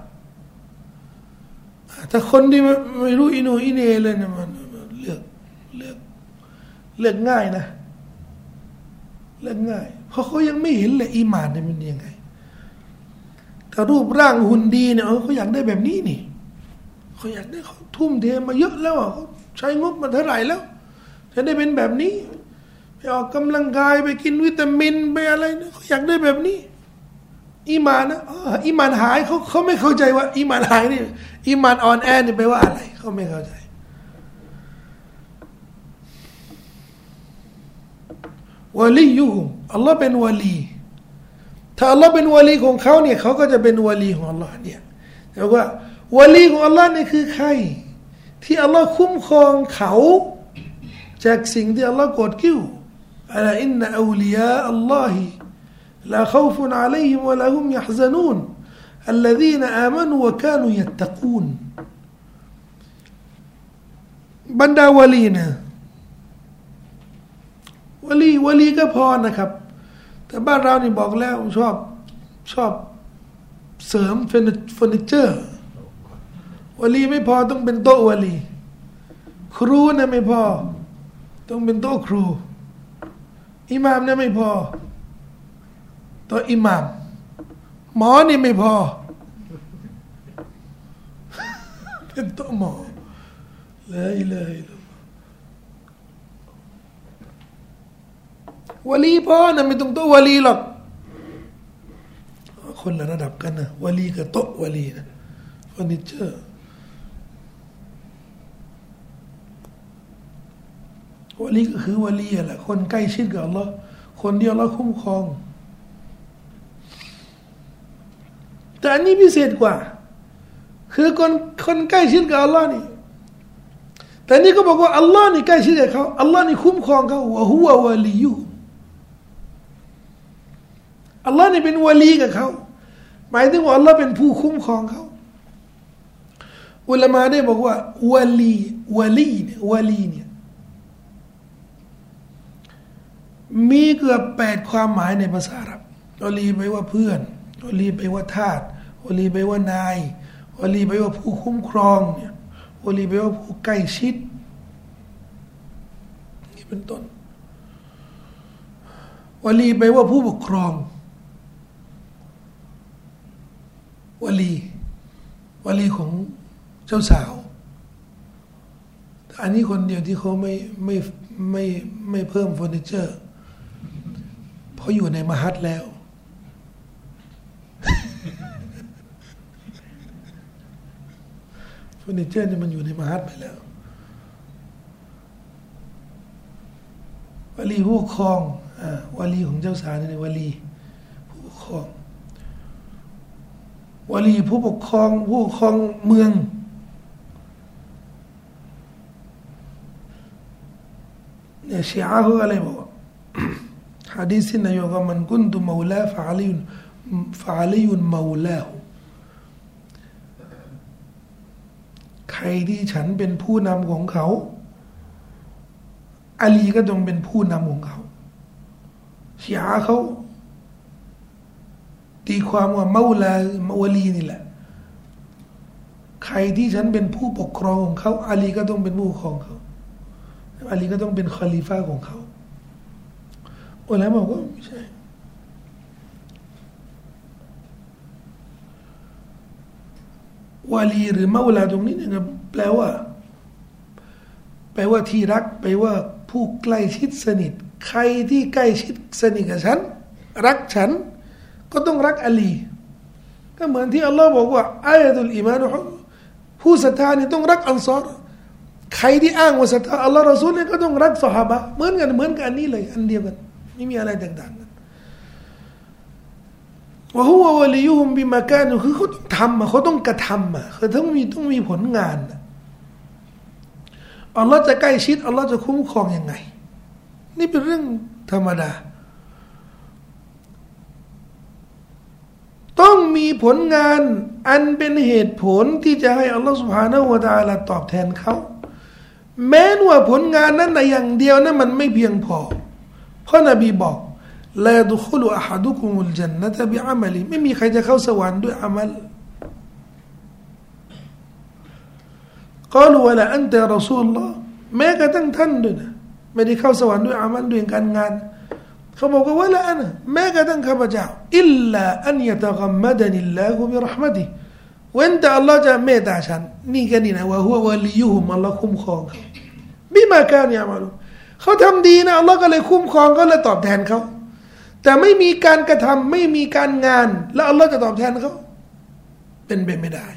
ถ้าคนที่ไม่รู้อิโนอิเนเลยเนี่ยมันเลือกง่ายนะเลือกง่ายเพราะเขายังไม่เห็นเลยอีหม่านเนี่ยมันยังไงถ้ารูปร่างหุ่นดีเนี่ยเขาอยากได้แบบนี้นี่เขาอยากได้เขาทุ่มเทมาเยอะแล้วเขาใช้งบมาเท่าไหร่แล้วจะได้เป็นแบบนี้ไปออกกำลังกายไปกินวิตามินไปอะไรนะเขาอยากได้แบบนี้อีหม่านนะอีหม่านหายเขาไม่เข้าใจว่าอีหม่านหายนี่อีหม่านอ่อนแอนี่แปลว่าอะไรเขาไม่เข้าใจวะลียุฮุมอัลลอฮ์เป็นวะลีถ้าอัลลอฮ์เป็นวะลีของเขาเนี่ยเขาก็จะเป็นวะลีของอัลลอฮ์เนี่ยแต่ว่าวะลีของอัลลอฮ์นี่คือใครที่อัลลอฮ์คุ้มครองเขาจากสิ่งที่อัลลอฮ์กดกิ้วอะลาอินนะอูลิยาอัลลอฮิลาคอฟุนอะลัยฮิมวะลาฮุมยะฮซะนูนอัลลซีนอามานูวะกานูยัตตะกูนบรรดาวะลีนะวะลีก็พอนะครับแต่บ้านเรานี่บอกแล้วชอบเสริมเฟอร์นิเจอร์วะลีไม่พอต้องเป็นโต๊ะวะลีครูเนี่ยไม่พอต้องเป็นโต๊ะครูอิหม่ามเนี่ยไม่พอโต๊ะอิหม่ามหมอนี่ไม่พอเป็นโต๊ะหมอละอิลาฮะอิลลัลลอฮ์วะลีพ่อนะไม่ต้องโต๊ะวะลีหรอกคนละระดับกันนะวะลีกับโต๊ะวะลีนะเฟอร์นิเจอร์วะลีก็คือวะลีแหละคนใกล้ชิดกับอัลลอฮ์คนที่อัลลอฮ์คุ้มครองแต่อันนี้พิเศษกว่าคือคนใกล้ชิดกับอัลลอฮ์นี่แต่นี่ก็บอกว่าอัลลอฮ์นี่ใกล้ชิดกับเขาอัลลอฮ์นี่คุ้มครองเขาวะฮุวะวะลียุอัลลอฮ์นี่เป็นวะลีกับเขาหมายถึงว่าอัลลอฮ์เป็นผู้คุ้มครองเขาอุลามะได้บอกว่าวะลีเนี่ยมีเกือบ8ความหมายในภาษาอาหรับวะลีแปลว่าเพื่อนวะลีแปลว่าทาสวะลีแปลว่านายวะลีแปลว่าผู้คุ้มครองเนี่ยวะลีแปลว่าผู้ใกล้ชิดนี่เป็นต้นวะลีแปลว่าผู้ปกครองวะลีของเจ้าสาวอันนี้คนเดียวที่เขาไม่เพิ่มเฟอร์นิเจอร์เพราะอยู่ในมหัดแล้วเฟอร์นิเจอร์นี่มันอยู่ในมหัดไปแล้ววะลีผู้ปกครองวะลีของเจ้าสาวนี่วะลีผู้ปกครองวลีผู้ปกครองเมืองเนี่ยชีอะห์เขาอะไรบอกหะดีษนายกมันกุนตุมาวลาฟะอะลียุนมาวลาหูใครที่ฉันเป็นผู้นำของเขาอาลีก็ต้องเป็นผู้นำของเขาชีอะห์เขาตีความว่ามาวลาวลีนี่แหละใครที่ฉันเป็นผู้ปกครองของเขาอาลีก็ต้องเป็นผู้ปกครองเขาอาลีก็ต้องเป็นคอลิฟะของเขาอุลามะบอกว่าไม่ใช่วาลีหรือมาวลาตรงนี้เนี่ยแปลว่าที่รักแปลว่าผู้ใกล้ชิดสนิทใครที่ใกล้ชิดสนิทกับฉันรักฉันก็ต้องรักอาลีก็เหมือนที่อัลลอฮ์บอกว่าอายะตุลอีมานผู้ศรัทธานี่ต้องรักอันซอรใครที่อ้างว่าศรัทธาอัลลอฮ์รอซูลเนี่ยก็ต้องรักซอฮาบะเหมือนกันอันนี้เลยอันเดียวกันไม่มีอะไรแตกต่างกันว่าหัววะลียุฮุมบิมากานุคือเขาต้องทำเขาต้องกระทำคือต้องมีผลงานอัลลอฮ์จะใกล้ชิดอัลลอฮ์จะคุ้มครองยังไงนี่เป็นเรื่องธรรมดาต้องมีผลงานอันเป็นเหตุผลที่จะให้อัลลอฮ์ سبحانه และ تعالى ตอบแทนเขาแม้ว่าผลงานนั้นแต่อย่างเดียวนั้นมันไม่เพียงพอเพราะนบีบอกลาดุคุลอะฮัดุคุมุลจันนะตะบิอะมัลิไม่มีใครจะเข้าสวรรค์ด้วยอามัลกล่าวว่าละอันตะรอซูลลอฮ์แม้กระทั่งท่านด้วยนะไม่ได้เข้าสวรรค์ด้วยอามัลด้วยการงานเขาบอกว่าละอันแม้กระทั่งข้าพเจ้าอิลลาอันยะตะกัมมะดะนิลลาฮุบิเราะห์มะติฮิเว้นแต่อัลลอฮ์จะเมตตาฉันนี่กันนี่นะว่าหัววะลียุฮุมอัลลอฮ์คุ้มครองเขาบิมากานิยะมาลุเขาทำดีนะอัลลอฮ์ก็เลยคุ้มครองก็เลยตอบแทนเขาแต่ไม่มีการกระทำไม่มีการงานแล้วอัลลอฮ์จะตอบแทนเขาเป็นไปไม่ได้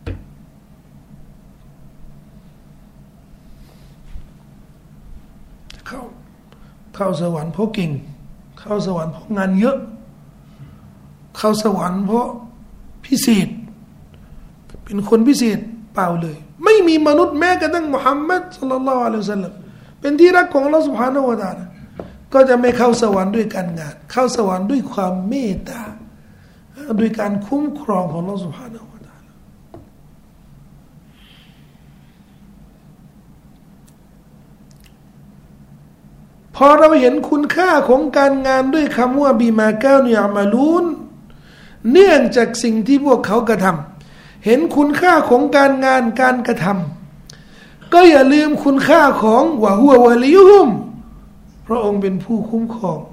เข้าสวรรค์เพราะเก่งเข้าสวรรค์เพราะงานเยอะเข้าสวรรค์เพราะพิเศษเป็นคนพิเศษเปล่าเลยไม่มีมนุษย์แม้กระทั่งมุฮัมมัดศ็อลลัลลอฮุอะลัยฮิวะซัลลัมเป็นที่รักของอัลเลาะห์ซุบฮานะฮูวะตะอาลาก็จะไม่เข้าสวรรค์ด้วยการงานเข้าสวรรค์ด้วยความเมตตาด้วยการคุ้มครองของอัลเลาะห์ซุบฮานะฮูวะตะอาลาพอเราเห็นคุณค่าของการงานด้วยคำว่าบิมากานุยะมาลูนเนื่องจากสิ่งที่พวกเขากระทำเห็นคุณค่าของการงานการกระทำก็อย่าลืมคุณค่าของวะฮุวะวะลียุฮุมพระองค์เป็นผู้คุ้มครอง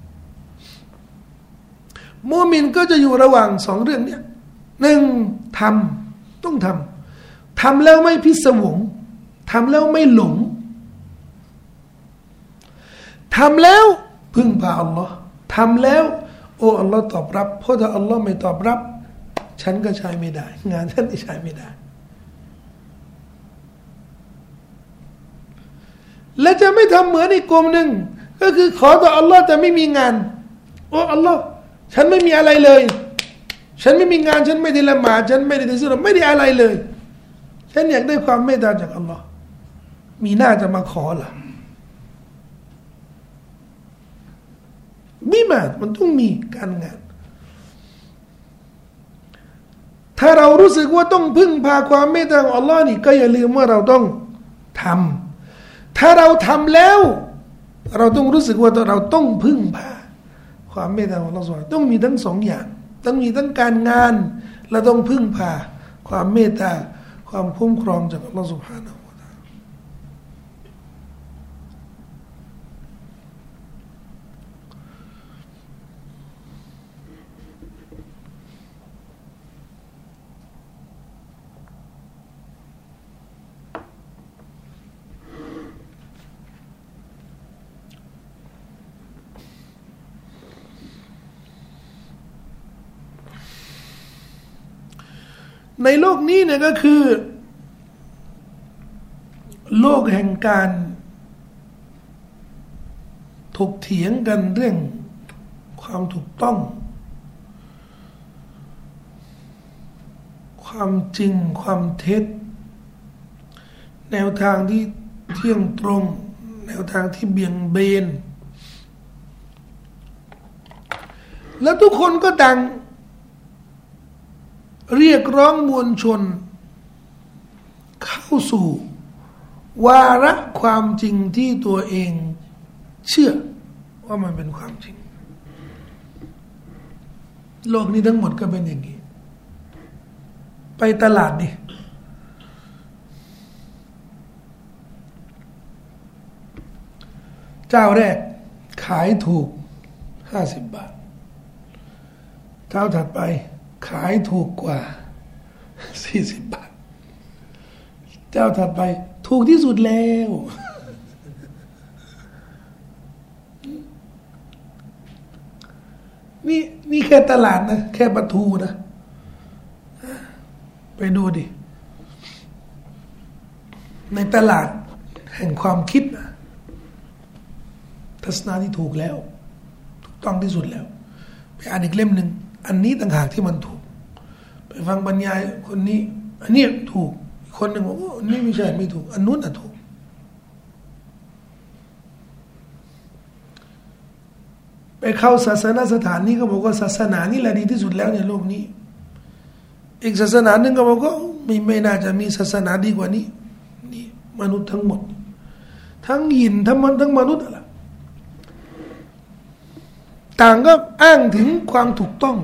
มุมินก็จะอยู่ระหว่างสองเรื่องนี้หนึ่งต้องทำแล้วไม่พิศวงทำแล้วไม่หลงทำแล้วพึ่งพาอัลลอฮ์ทำแล้วโอ้อัลลอฮ์ตอบรับเพราะถ้าอัลลอฮ์ไม่ตอบรับฉันก็ใช้ไม่ได้งานฉันใช้ไม่ได้และจะไม่ทำเหมือนอีกกลุ่มหนึ่งก็คือขอต่ออัลลอฮ์แต่ไม่มีงานโอ้อัลลอฮ์ฉันไม่มีอะไรเลยฉันไม่มีงานฉันไม่ได้ละหมาดฉันไม่ได้ทำสุราไม่ได้อะไรเลยฉันอยากได้ความเมตตาจากอัลลอฮ์มีหน้าจะมาขอล่ะมีมามันต้องมีการงานถ้าเรารู้สึกว่าต้องพึ่งพาความเมตตาของอัลลอฮ์นี่ก็อย่าลืมว่าเราต้องทำถ้าเราทำแล้วเราต้องรู้สึกว่าเราต้องพึ่งพาความเมตตาของอัลลอฮ์ต้องมีทั้งสองอย่างต้องมีทั้งการงานและต้องพึ่งพาความเมตตาความคุ้มครองจากอัลลอฮ์ سبحانه และ تعالى ในโลกนี้เนี่ยก็คือโลกแห่งการถกเถียงกันเรื่องความถูกต้องความจริงความเท็จแนวทางที่เที่ยงตรงแนวทางที่เบี่ยงเบนแล้วทุกคนก็ดังเรียกร้องมวลชนเข้าสู่วาระความจริงที่ตัวเองเชื่อว่ามันเป็นความจริงโลกนี้ทั้งหมดก็เป็นอย่างนี้ไปตลาดดิเจ้าแรกขายถูก50 บาทเจ้าถัดไปขายถูกกว่า40 บาทเจ้าถัดไปถูกที่สุดแล้วนี่แค่ตลาดนะแค่ประตูนะไปดูดิในตลาดแห่งความคิดนะทัศนะที่ถูกแล้วถูกต้องที่สุดแล้วไปอ่านอีกเล่มหนึ่งอันนี้ต่างหากที่มันถูกไปฟังบรรยายคนนี้อันนี้ถูกคนหนึ่งบอกว่าอันนี้ไม่ใช่ไม่ถูกอันนู้นน่ะถูกไปเข้าศาสนาสถานนี้ก็บอกว่าศาสนานี่แหละดีที่สุดแล้วในโลกนี้อีกศาสนาหนึ่งก็บอกว่าไม่น่าจะมีศาสนาดีกว่านี้นี่มนุษย์ทั้งหมดทั้งยินทั้งมนุษย์อะไรต่างก็อ้างถึงความถูกต้อง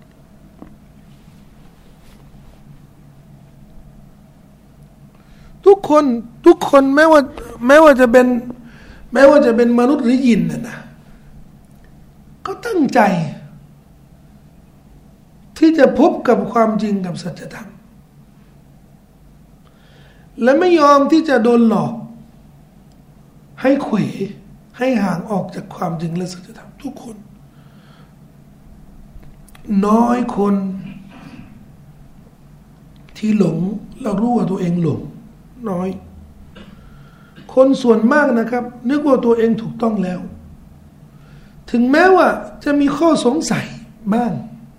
ทุกคนแม้ว่าจะเป็นมนุษย์หรือยินนะก็ตั้งใจที่จะพบกับความจริงกับสัจธรรมและไม่ยอมที่จะโดนหลอกให้เขวให้ห่างออกจากความจริงและสัจธรรมทุกคนน้อยคนที่หลงแล้วรู้ว่าตัวเองหลงน้อยคนส่วนมากนะครับนึกว่าตัวเองถูกต้องแล้วถึงแม้ว่าจะมีข้อสงสัยบ้าง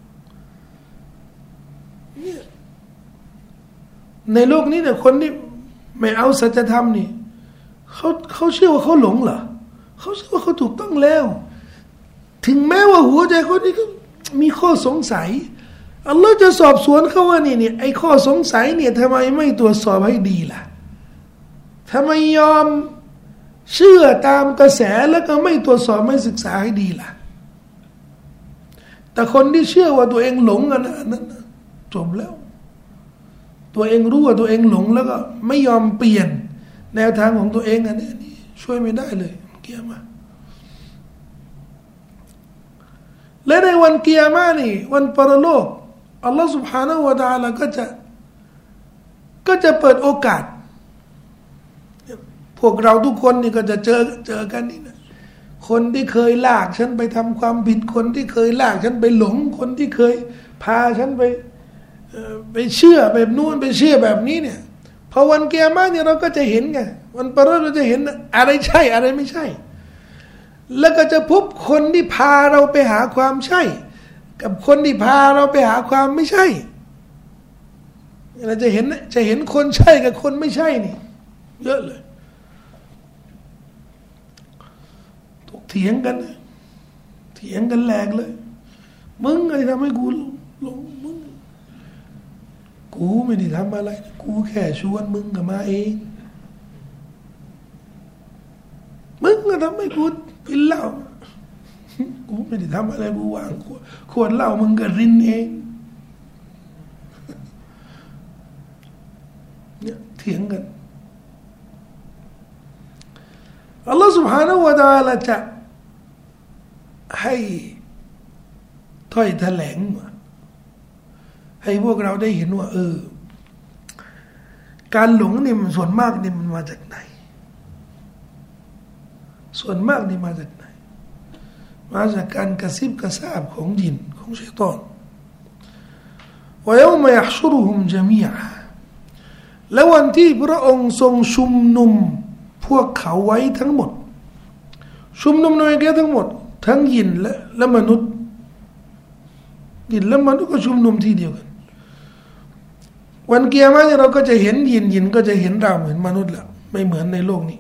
เนี่ยในโลกนี้เนี่ยคนที่ไม่เอาสัจธรรมนี่เขาเชื่อว่าเขาหลงเหรอเขาเชื่อว่าเขาถูกต้องแล้วถึงแม้ว่าหัวใจคนนี้ก็มีข้อสงสัยอัลลอฮ์จะสอบสวนเขาว่าเนี่ยไอ้ข้อสงสัยเนี่ยทำไมไม่ตรวจสอบให้ดีล่ะทำไมยอมเชื่อตามกระแสแล้วก็ไม่ตรวจสอบไม่ศึกษาให้ดีล่ะแต่คนที่เชื่อว่าตัวเองหลงอันนั้นจบแล้วตัวเองรู้ว่าตัวเองหลงแล้วก็ไม่ยอมเปลี่ยนแนวทางของตัวเองอันนี้ช่วยไม่ได้เลยเกียร์มาและในวันเกียร์มานี่วันปรโลกอัลลอฮฺ سبحانه และ تعالى ก็จะเปิดโอกาสพวกเราทุกคนนี่ก็จะเจอกันนี่นะคนที่เคยลากฉันไปทำความผิดคนที่เคยลากฉันไปหลงคนที่เคยพาฉันไปเชื่อแบบนู้นไปเชื่อแบบนี้เนี่ยพอวันเกียร์มาเนี่ยเราก็จะเห็นไงวันปรโลกเราจะเห็นอะไรใช่อะไรไม่ใช่แล้วก็จะพบคนที่พาเราไปหาความใช่กับคนที่พาเราไปหาความไม่ใช่เราจะเห็นคนใช่กับคนไม่ใช่นี่เยอะเลยถกเถียงกันแหลกเลยมึงอะไรทำให้กูหลงมึงกูไม่ได้ทำอะไรกูแค่ชวนมึงกับมาเองมึงก็ทำให้กูกินเหล้ากูไม่ได้ทำอะไรกูวางขวดเหล้ามึงก็รินเองเนี่ยเถียงกันอัลลอฮฺ سبحانه และ تعالى จะให้ถ้อยแถลงให้พวกเราได้เห็นว่าการหลงนี่มันส่วนมากนี่มันมาจากไหนส่วนมากนี่มาจากไหนมาจากการกระซิบกระซาบของยินของชัยฏอนويوم يحشرهم جميعا และวันที่พระองค์ทรงชุมนุมพวกเขาไว้ทั้งหมดชุมนุมในแก่ทั้งหมดทั้งยินและมนุษย์ยินและมนุษย์ก็ชุมนุมที่เดียวกันวันเกียรติเราก็จะเห็นยินก็จะเห็นเราเหมือนมนุษย์แล้วไม่เหมือนในโลกนี้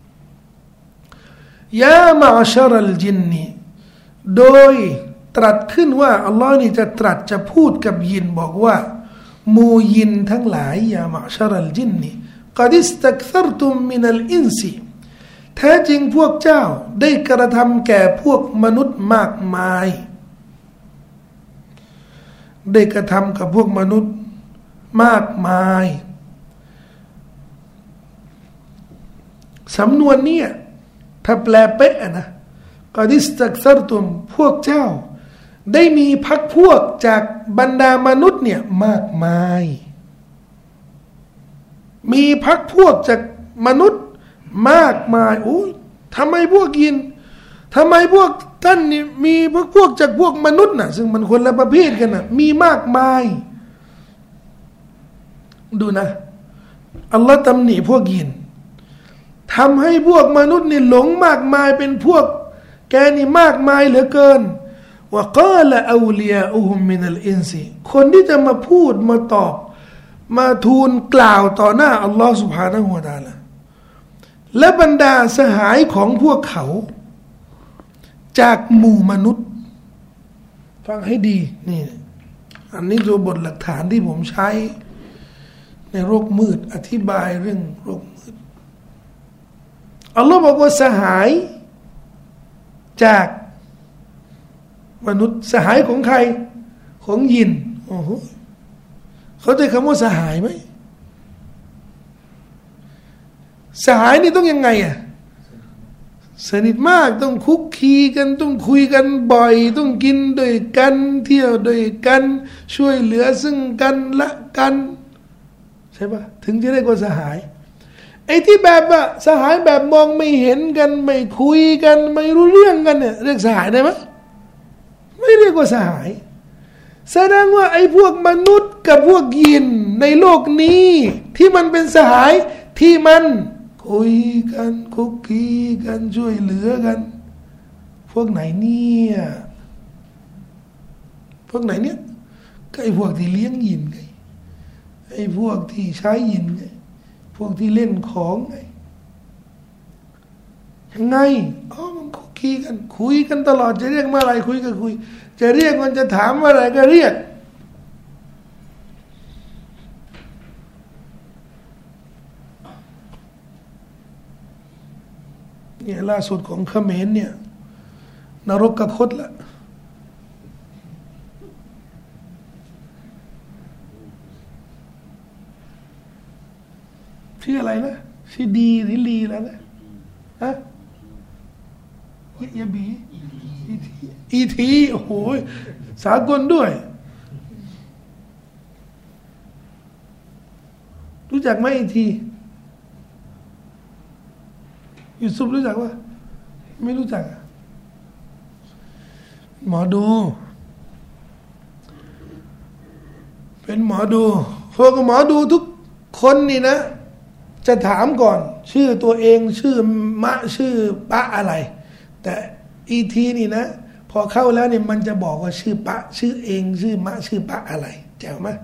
ยามาชารัลจินนีโดยตรัสขึ้นว่าอัลลอฮ์นี่จะตรัสจะพูดกับยินบอกว่าหมู่ยินทั้งหลายยามาชารัลจินนีกัดิสตักซัรตุมมินัลอินซีแท้จริงพวกเจ้าได้กระทำแก่พวกมนุษย์มากมายได้กระทำกับพวกมนุษย์มากมายสำนวนนี้ถ้าแปลเป๊ะนะกอดิสตักซัรตุมพวกเจ้าได้มีพรรคพวกจากบรรดามนุษย์เนี่ยมากมายมีพรรคพวกจากมนุษย์มากมายโอ้ยทำไมพวกยินทำไมพวกท่านนี่มีพรรคพวกจากพวกมนุษย์น่ะซึ่งมันคนละประเภทกันน่ะมีมากมายดูนะอัลลอฮ์ตำหนิพวกยินทำให้พวกมนุษย์นี่หลงมากมายเป็นพวกแกนี่มากมายเหลือเกินว่ากาละอูลียาอุฮุมมินัลอินซีคนที่จะมาพูดมาตอบมาทูลกล่าวต่อหน้าอัลลอฮ์ سبحانه และ تعالى และบรรดาสหายของพวกเขาจากหมู่มนุษย์ฟังให้ดีนี่อันนี้ตัวบทหลักฐานที่ผมใช้ในโรคมืดอธิบายเรื่องโรคมืดอัลลอฮ์บอกว่าสหายจากมนุษย์สหายของใครของยินโอ้โหเขาจะคำว่าสหายไหมสหายนี่ต้องยังไงสนิทมากต้องคุกคีกันต้องคุยกันบ่อยต้องกินด้วยกันเที่ยวด้วยกันช่วยเหลือซึ่งกันและกันใช่ปะถึงจะเรียกว่าสหายไอ้ที่แบบว่าสหายแบบมองไม่เห็นกันไม่คุยกันไม่รู้เรื่องกันเนี่ยเรียกสหายได้ไหมไม่เรียกว่าสหายแสดงว่าไอ้พวกมนุษย์กับพวกยินในโลกนี้ที่มันเป็นสหายที่มันคุยกันคุกคีกันช่วยเหลือกันพวกไหนเนี่ยพวกไหนเนี่ยก็ไอ้พวกที่เลี้ยงยินไงไอ้พวกที่ใช้ยินไงพวกที่เล่นของไงยังไงมันคุกคีกันคุยกันตลอดจะเรียกเมื่อไรคุยก็คุยจะเรียกมันจะถามเมื่อไรก็เรียกเนี่ยล่าสุดของเขมรเนี่ยนรกกคตละชื่ออะไรนะชื่อดีหรือลีแล้วนะฮะยาบีอีทีโอ้โหสากลด้วยรู้จักไหมอีทียูซุปรู้จักวะไม่รู้จักหมอดูเป็นหมอดูพวกหมอดูทุกคนนี่นะจะถามก่อนชื่อตัวเองชื่อมะชื่อปะอะไรแต่อีทีนี่นะพอเข้าแล้วเนี่ยมันจะบอกว่าชื่อปะชื่อเองชื่อมะชื่อปะอะไรแจ๋วไหม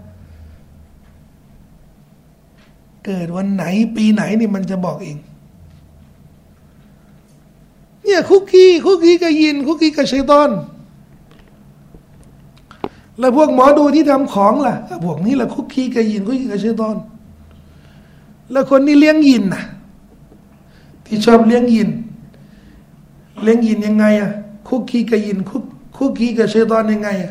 เกิดวันไหนปีไหนนี่มันจะบอกเองเนี่ยคุกคีกับยินคุกคีกับชัยฏอนแล้วพวกหมอดูที่ทำของล่ะพวกนี้ล่ะคุกคีกับยินคุกคีกับชัยฏอนแล้วคนนี้เลี้ยงยินนะที่ชอบเลี้ยงยินยังไงคุกคีกับยินคุกคีกับชัยฏอนยังไง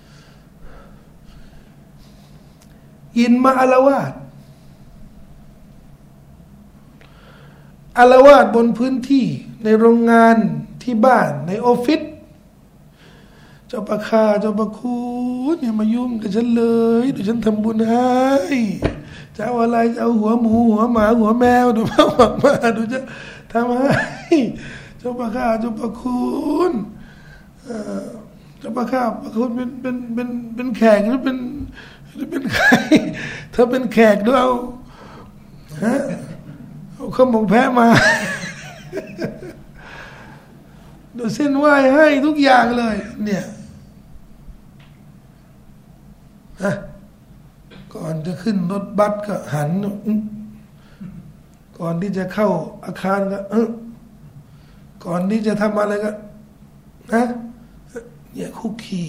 ยินมาอาละวาดบนพื้นที่ในโรงงานที่บ้านในออฟฟิศเจ้าปะคาเจ้าปะคุณอย่ามายุ่งกับฉันเลยเดี๋ยวฉันทำบุญให้จะเอาอะไรจะเอาหัวหมูหัวหมาหัวแมวดูมาดูจะทำให้เจ้าปะคาเจ้าปะคุณเจ้าปะคาปะคุณเป็นแขกหรือเป็นใครถ้าเป็นแขกด้วยเอาข้าวหมกแพะมาดูเส้นไหว้ให้ทุกอย่างเลยเนี่ยก่อนจะขึ้นรถบัสก็หันก่อนที่จะเข้าอาคารก็ก่อนที่จะทำอะไรก็อย่าคุกคี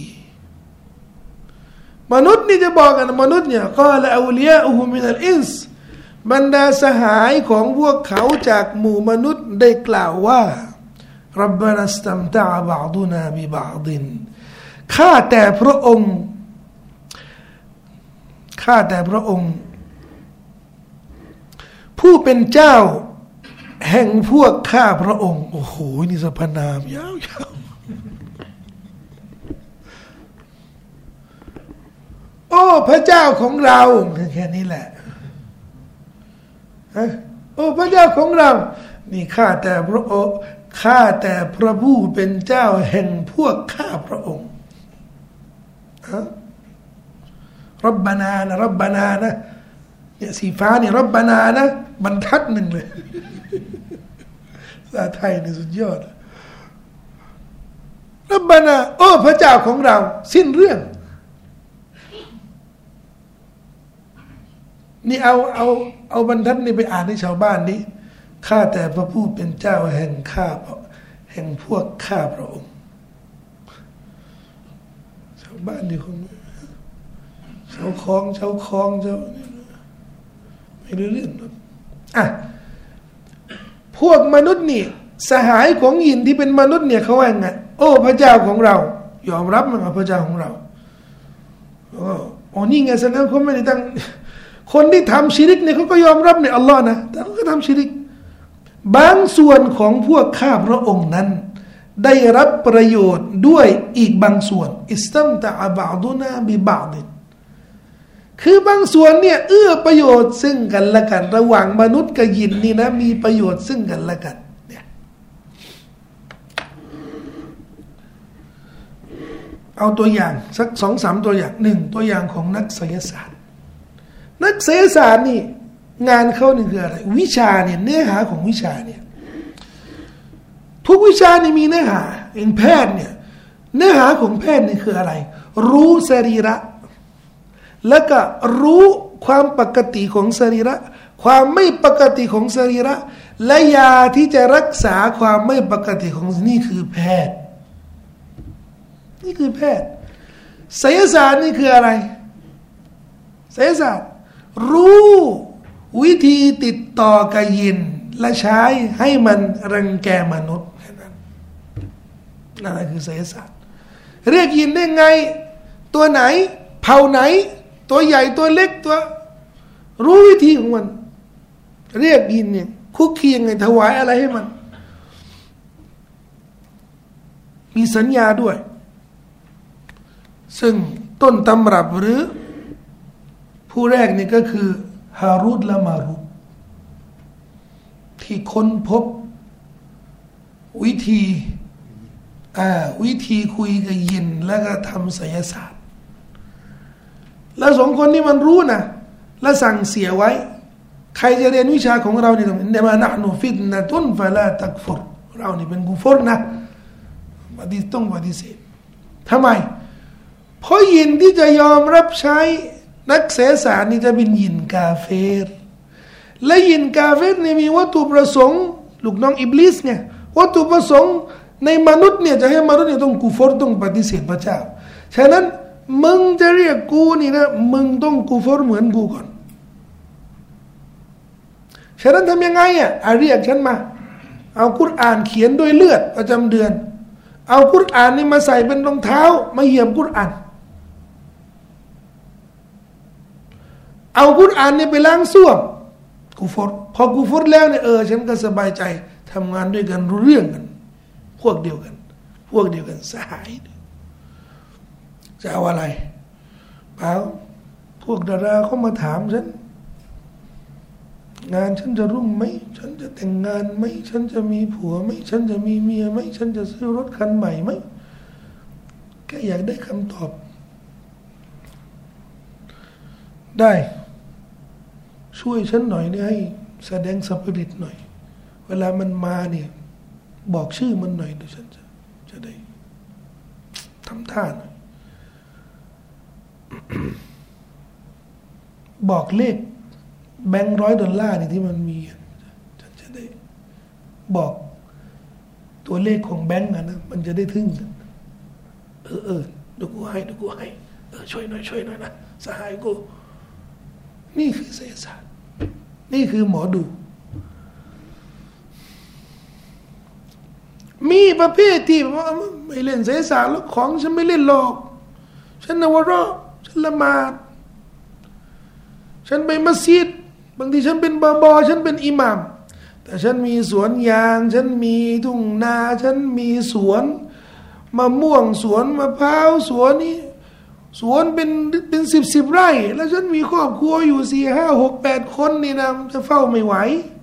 มนุษย์นี่จะบอกกันมนุษย์เนี่ยก็ละอูลิยะอุฮุมินัลอินส์บรรดาสหายของพวกเขาจากหมู่มนุษย์ได้กล่าวว่ารับบานัสตัมตะบะอดุนาบิบะอดินข้าแต่พระองค์ผู้เป็นเจ้าแห่งพวกข้าพระองค์โอ้โหนี่สรรพนามยาวๆโอ้พระเจ้าของเราแค่นี้แหละโอ้พระเจ้าของเรานี่ข้าแต่พระองค์ข้าแต่พระผู้เป็นเจ้าแห่งพวกข้าพระองค์รับบานานะรับบานานะเนี่ยสีฟ้าเนี่ยรับบานานะบรรทัดหนึ่งเลยภาษาไทยนี่สุดยอดรับบานาโอ้พระเจ้าของเราสิ้นเรื่องนี่เอาบรรทัดนี่ไปอ่านให้ชาวบ้านนี้ข้าแต่พระผู้เป็นเจ้าแห่งพวกข้าพระองค์ชาวบ้านนี่คงชาวคลองไม่รู้เรื่องหรอกพวกมนุษย์นี่สหายของยินที่เป็นมนุษย์เนี่ยเขาว่าไงโอ้พระเจ้าของเรายอมรับมันว่าพระเจ้าของเราโอ้นี่ไงแสดงเขาไม่ได้ตั้งคนที่ทำชิริกเนี่ยเขาก็ยอมรับในอัลลอฮ์นะแต่เขาก็ทำชิริกบางส่วนของพวกข้าพระองค์นั้นได้รับประโยชน์ด้วยอีกบางส่วนอิสตัมตะบะอดุนาบิบะอดินคือบางส่วนเนี่ยเอื้อประโยชน์ซึ่งกันและกันระหว่างมนุษย์กับยินนี่นะมีประโยชน์ซึ่งกันและกันเนี่ยเอาตัวอย่างสัก 2-3 ตัวอย่าง1ตัวอย่างของนักไสยศาสตร์นี่งานเขานี่คืออะไรวิชาเนี่ยเนื้อหาของวิชาเนี่ยทุกวิชานี่มีเนื้อหาอย่างแพทย์เนี่ยเนื้อหาของแพทย์นี่คืออะไรรู้สรีระแล้วก็รู้ความปกติของสรีระความไม่ปกติของสรีระและยาที่จะรักษาความไม่ปกติของนี่คือแพทย์ไสยศาสตร์นี่คืออะไรไสยศาสตร์รู้วิธีติดต่อกับยินและใช้ให้มันรังแกมนุษย์แค่นั้นนั่นคือไสยศาสตร์เรียกยินได้ไงตัวไหนเผ่าไหนตัวใหญ่ตัวเล็กตัวรู้วิธีของมันเรียกยินเนี่ยคุกคียังไงถวายอะไรให้มันมีสัญญาด้วยซึ่งต้นตำรับหรือผู้แรกนี่ก็คือฮารุตและมารุตที่ค้นพบวิธีคุยกับยินแล้วก็ทำไสยศาสตร์แล้ว2 คนนี้มันรู้นะและสั่งเสียไว้ใครจะเรียนวิชาของเราเนี่ยเนมานะห์นุฟิตนะตุนฟะลาตักฟุรเรานี่เป็นกุฟรนะปฏิเสธทำไมเพราะยินที่จะยอมรับใช้นักเสศาสตร์นี่จะเป็นยินกาเฟรและยินกาเฟรนี่มีวัตถุประสงค์ลูกน้องอิบลิสเนี่ยวัตถุประสงค์ในมนุษย์เนี่ยจะให้มนุษย์เนี่ยต้องกุฟรต้องปฏิเสธพระเจ้าฉะนั้นมึงจะเรียกกูนี่นะมึงต้องกุฟรเหมือนกูก่อนฉะนั้นทำยังไงเรียกฉันมาเอากุรอานเขียนด้วยเลือดประจำเดือนเอากุรอานนี่มาใส่เป็นรองเท้ามาเหยียบกุรอานเอากุรอานนี่ไปล้างส้วมกุฟรพอกุฟรแล้วเนี่ยฉันก็สบายใจทำงานด้วยกันรู้เรื่องกันพวกเดียวกันสหายจะเอาอะไรเปล่าพวกดาราเขามาถามฉันงานฉันจะรุ่งไหมฉันจะแต่งงานไหมฉันจะมีผัวไหมฉันจะมีเมียไหมฉันจะซื้อรถคันใหม่ไหมแค่อยากได้คำตอบได้ช่วยฉันหน่อยเนี่ยให้แสดงสปิริตหน่อยเวลามันมาเนี่ยบอกชื่อมันหน่อยเดี๋ยวฉันจะได้ทำท่าหน่อยบอกเลขแบงค์$100นี่ที่มันมีฉันจะได้บอกตัวเลขของแบงค์นะมันจะได้ทึ่งดูกูให้ช่วยหน่อยนะสหายกูนี่คือไสยศาสตร์นี่คือหมอดูมีประเภทที่ว่าไม่เล่นไสยศาสตร์แล้วของฉันไม่เล่นหรอกฉันนวะเราะฉันละหมาดฉันไปมัสยิดบางทีฉันเป็นบาบอฉันเป็นอิหม่ามแต่ฉันมีสวนยางฉันมีทุ่งนาฉันมีสวนมะม่วงสวนมะพร้าวสวนนี้สวนเป็นสิบไร่แล้วฉันมีครอบครัวอยู่4 5 6 8 คนนี่นะจะเฝ้าไม่ไหว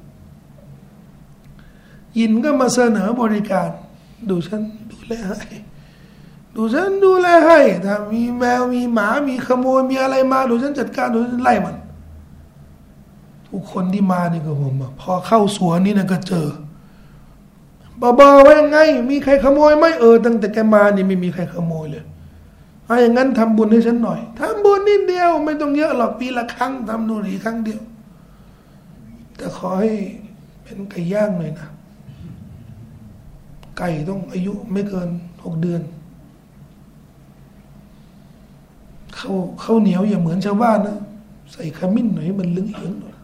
ยินก็มาเสนอบริการดูฉันดูแลให้ถ้ามีแมวมีหมามีขโมยมีอะไรมาดูฉันจัดการดูฉันไล่มันทุกคนที่มานี่ก็ผมพอเข้าสวนนี่นะก็เจอบ้าๆว่ายังไงมีใครขโมยไหมตั้งแต่แกมานี่ไม่มีใครขโมยเลยถ้าอย่างนั้นทำบุญให้ฉันหน่อยทำบุญนิดเดียวไม่ต้องเยอะหรอกปีละครั้งทำนู่นอีกครั้งเดียวแต่ขอให้เป็นไก่ย่างหน่อยนะไก่ต้องอายุไม่เกิน6 เดือนข้าวเหนียวอย่าเหมือนชาวบ้านนะใส่ขมิ้นหน่อยให้มันลึงเอียงหน่อย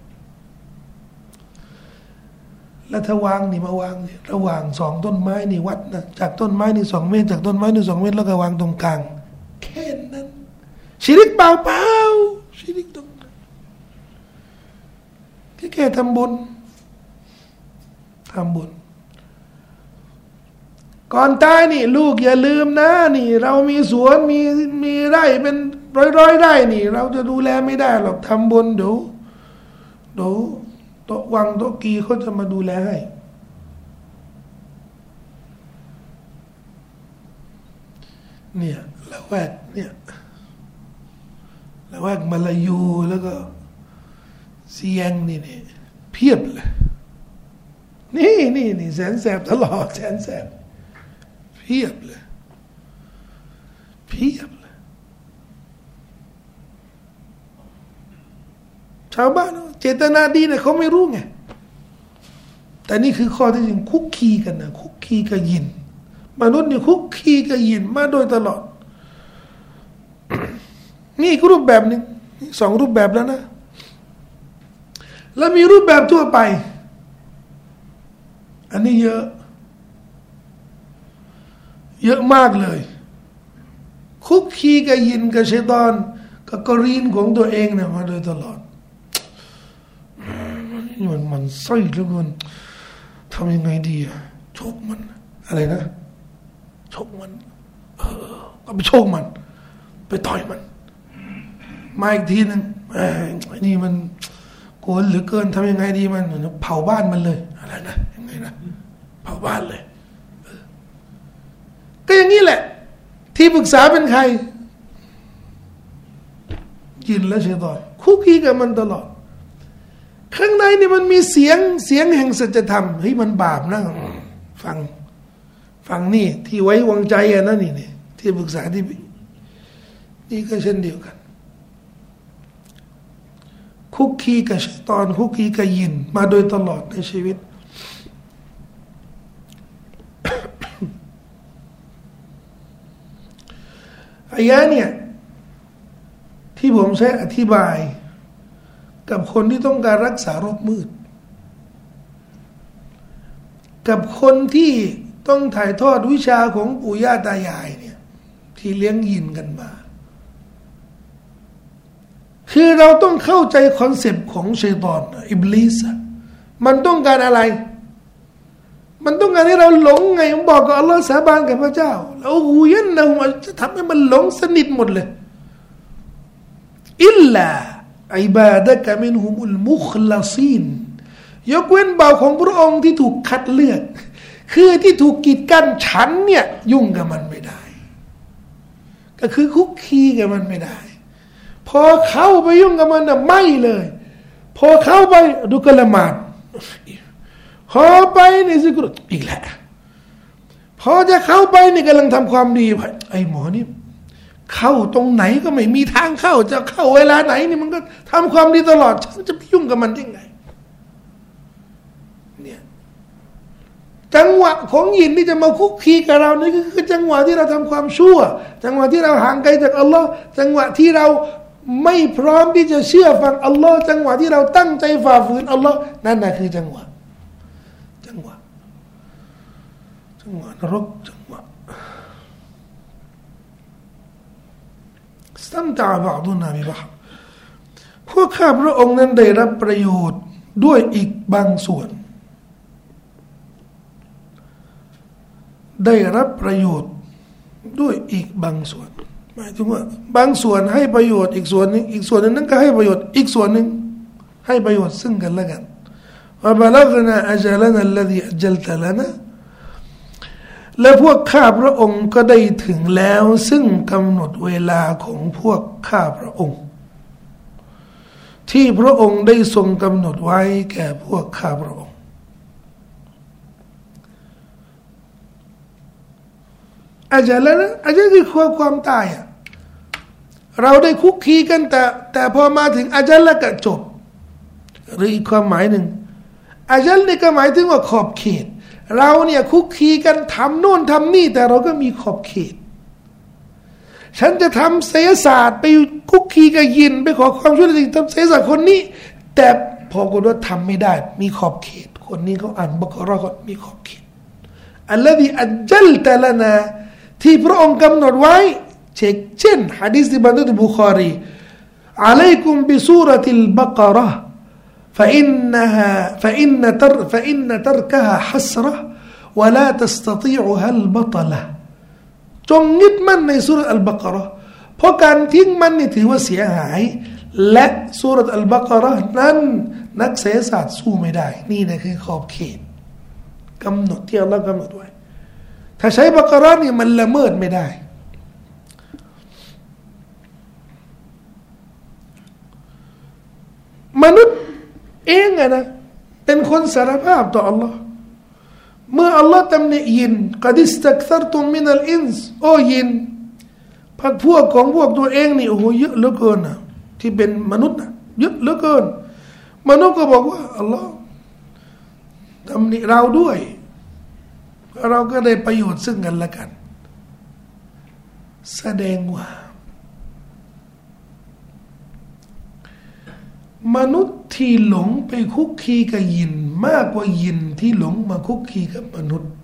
แล้วถ้าวางนี่มาวางระหว่าง2 ต้นไม้นี่วัดนะจากต้นไม้นี่2 เมตรจากต้นไม้นี่2 เมตรแล้วก็วางตรงกลางแค่นั้นชิริกเปล่าชิริกตรงนั้นแค่ทำบุญก่อนตายนี่ลูกอย่าลืมนะนี่เรามีสวนมีไร่เป็นร้อยไร่นี่เราจะดูแลไม่ได้หรอกทำบุญเดี๋ยวโต๊ะวังโต๊ะกีเขาจะมาดูแลให้เนี่ยละแวกมาลายูแล้วก็เซียงนี่เพียบเลยนี่แสนแสบตลอดแสนแสบเพียบเลยชาวบ้านเจตนาดีเนี่ยเขาไม่รู้ไงแต่นี่คือข้อที่จริงคุกคีกันนะคุกคีกับยินมนุษย์เนี่ยคุกคีกับยินมาโดยตลอด นี่อีกรูปแบบนึง2 รูปแบบแล้วนะแล้วมีรูปแบบทั่วไปอันนี้เยอะมากเลยคุกคีกับยินกับชัยฏอนกับกรีนของตัวเองเนี่ยมาโดยตลอดมันไส้เหลือเกินทำยังไงดีชกมันอะไรนะชกมันก็ไปชกมันไปต่อยมันมาอีกทีนึงไอ้นี่มันโกรธเหลือเกินทำยังไงดีมันเผาบ้านมันเลยอะไรนะยังไงนะเผาบ้านเลยก็อย่างนี้แหละที่ปรึกษาเป็นใครยินและชัยฏอนคุกคีกับมันตลอดข้างในนี่มันมีเสียงแห่งสัจธรรมเฮ้ยมันบาปนะฟังนี่ที่ไว้วางใจนะนี่ที่ปรึกษาที่นี่ก็เช่นเดียวกันคุกคีกับชัยฏอนคุกคีกับยินมาโดยตลอดในชีวิตอายะเนี่ยที่ผมใช้อธิบายกับคนที่ต้องการรักษาโรคมืดกับคนที่ต้องถ่ายทอดวิชาของปู่ย่าตายายเนี่ยที่เลี้ยงยินกันมาคือเราต้องเข้าใจคอนเซปต์ของชัยฏอนอิบลิสมันต้องการอะไรมันต้องการให้เราหลงไงผมบอกกับอัลลอฮ์สาบานกับพระเจ้าแล้วหูยันนะมันจะทำให้มันหลงสนิทหมดเลยอิลลาอิบาดะกะมินฮุมุลมุคลาซีนยกเว้นบ่าวของพระองค์ที่ถูกคัดเลือกคือที่ถูกกีดกันฉันเนี่ยยุ่งกับมันไม่ได้ก็คือคุกคีกับมันไม่ได้พอเข้าไปยุ่งกับมันน่ะไม่เลยพอเข้าไปดูกะละหมาดพอไปในซิกรุอีกแหละพอจะเข้าไปนี่กำลังทำความดีไอ้หมอนี่เข้าตรงไหนก็ไม่มีทางเข้าจะเข้าเวลาไหนนี่มันก็ทำความดีตลอดฉันจะไปยุ่งกับมันได้ไงเนี่ยจังหวะของยินที่จะมาคุกคีกับเรานี่คือจังหวะที่เราทำความชั่วจังหวะที่เราห่างไกลจากอัลลอฮ์จังหวะที่เราไม่พร้อมที่จะเชื่อฟังอัลลอฮ์จังหวะที่เราตั้งใจฝ่าฝืนอัลลอฮ์นั่นน่ะคือจังหวะนรกจังหวะสัมตาบางดุนาบิบะพวกข้าพระองค์นั้นได้รับประโยชน์ด้วยอีกบางส่วนได้รับประโยชน์ด้วยอีกบางส่วนหมายถึงว่าบางส่วนให้ประโยชน์อีกส่วนนึงอีกส่วนนึงนั้นก็ให้ประโยชน์อีกส่วนนึงให้ประโยชน์ซึ่งกันและกันว่าบะลักนาอัจลนะอัลลซีอัจลตะลนะและพวกข้าพระองค์ก็ได้ถึงแล้วซึ่งกำหนดเวลาของพวกข้าพระองค์ที่พระองค์ได้ทรงกำหนดไว้แก่พวกข้าพระองค์อาจารย์แล้วนะอาจารย์คือความตายอ่ะเราได้คุกคีกันแต่พอมาถึงอาจารย์แล้วก็จบหรืออีกความหมายหนึ่งอาจารย์นี่ก็หมายถึงว่าขอบเขตเราเนี่ยคุกคีกันทำโน่นทำนี่แต่เราก็มีขอบเขตฉันจะทำเศรษฐศาสตร์ไปคุกคีกับยินไปขอความช่วยเหลือทำเศรษฐศาสตร์คนนี้แต่พอคนว่าทำไม่ได้มีขอบเขตคนนี้เขาอ่านบักเราะก็มีขอบเขตอัลลอฮีอัจจัลตะลานาที่พระองค์กำหนดไว้เช่นหะดีษที่บันทึกในบุคอรีอะลัยกุมบิซูเราะติลบักเราะห์فإن تركها حسرة ولا تستطيعها البطلة จงยึดมั่นในซูเราะห์อัลบะเกาะเราะห์เพราะการทิ้งมันนี่ถือว่าเสียหายและซูเราะห์อัลบะเกาะเราะห์นั้นนักเศรษฐศาสตร์สู้ไม่ได้นี่นะคือขอบเขตกำหนดที่อัลเลาะห์กำหนดไว้ถ้าใช้บะเกาะเราะห์นี่มันละเมิดไม่ได้มนุษย์เองอะนะเป็นคนสารภาพต่ออัลลอฮ์เมื่ออัลลอฮ์ตำหนิยินกัดิสตักซัรตุมมินัลอินส์โอ้ยินพรรคพวกของพวกตัวเองนี่โอ้โหเยอะเหลือเกินนะที่เป็นมนุษย์นะเยอะเหลือเกินมนุษย์ก็บอกว่าอัลลอฮ์ตำหนิเราด้วยเราก็ได้ประโยชน์ซึ่งกันและกันแสดงว่ามนุษย์ที่หลงไปคุกคีกับยินมากกว่ายินที่หลงมาคุกคีกับมนุษย์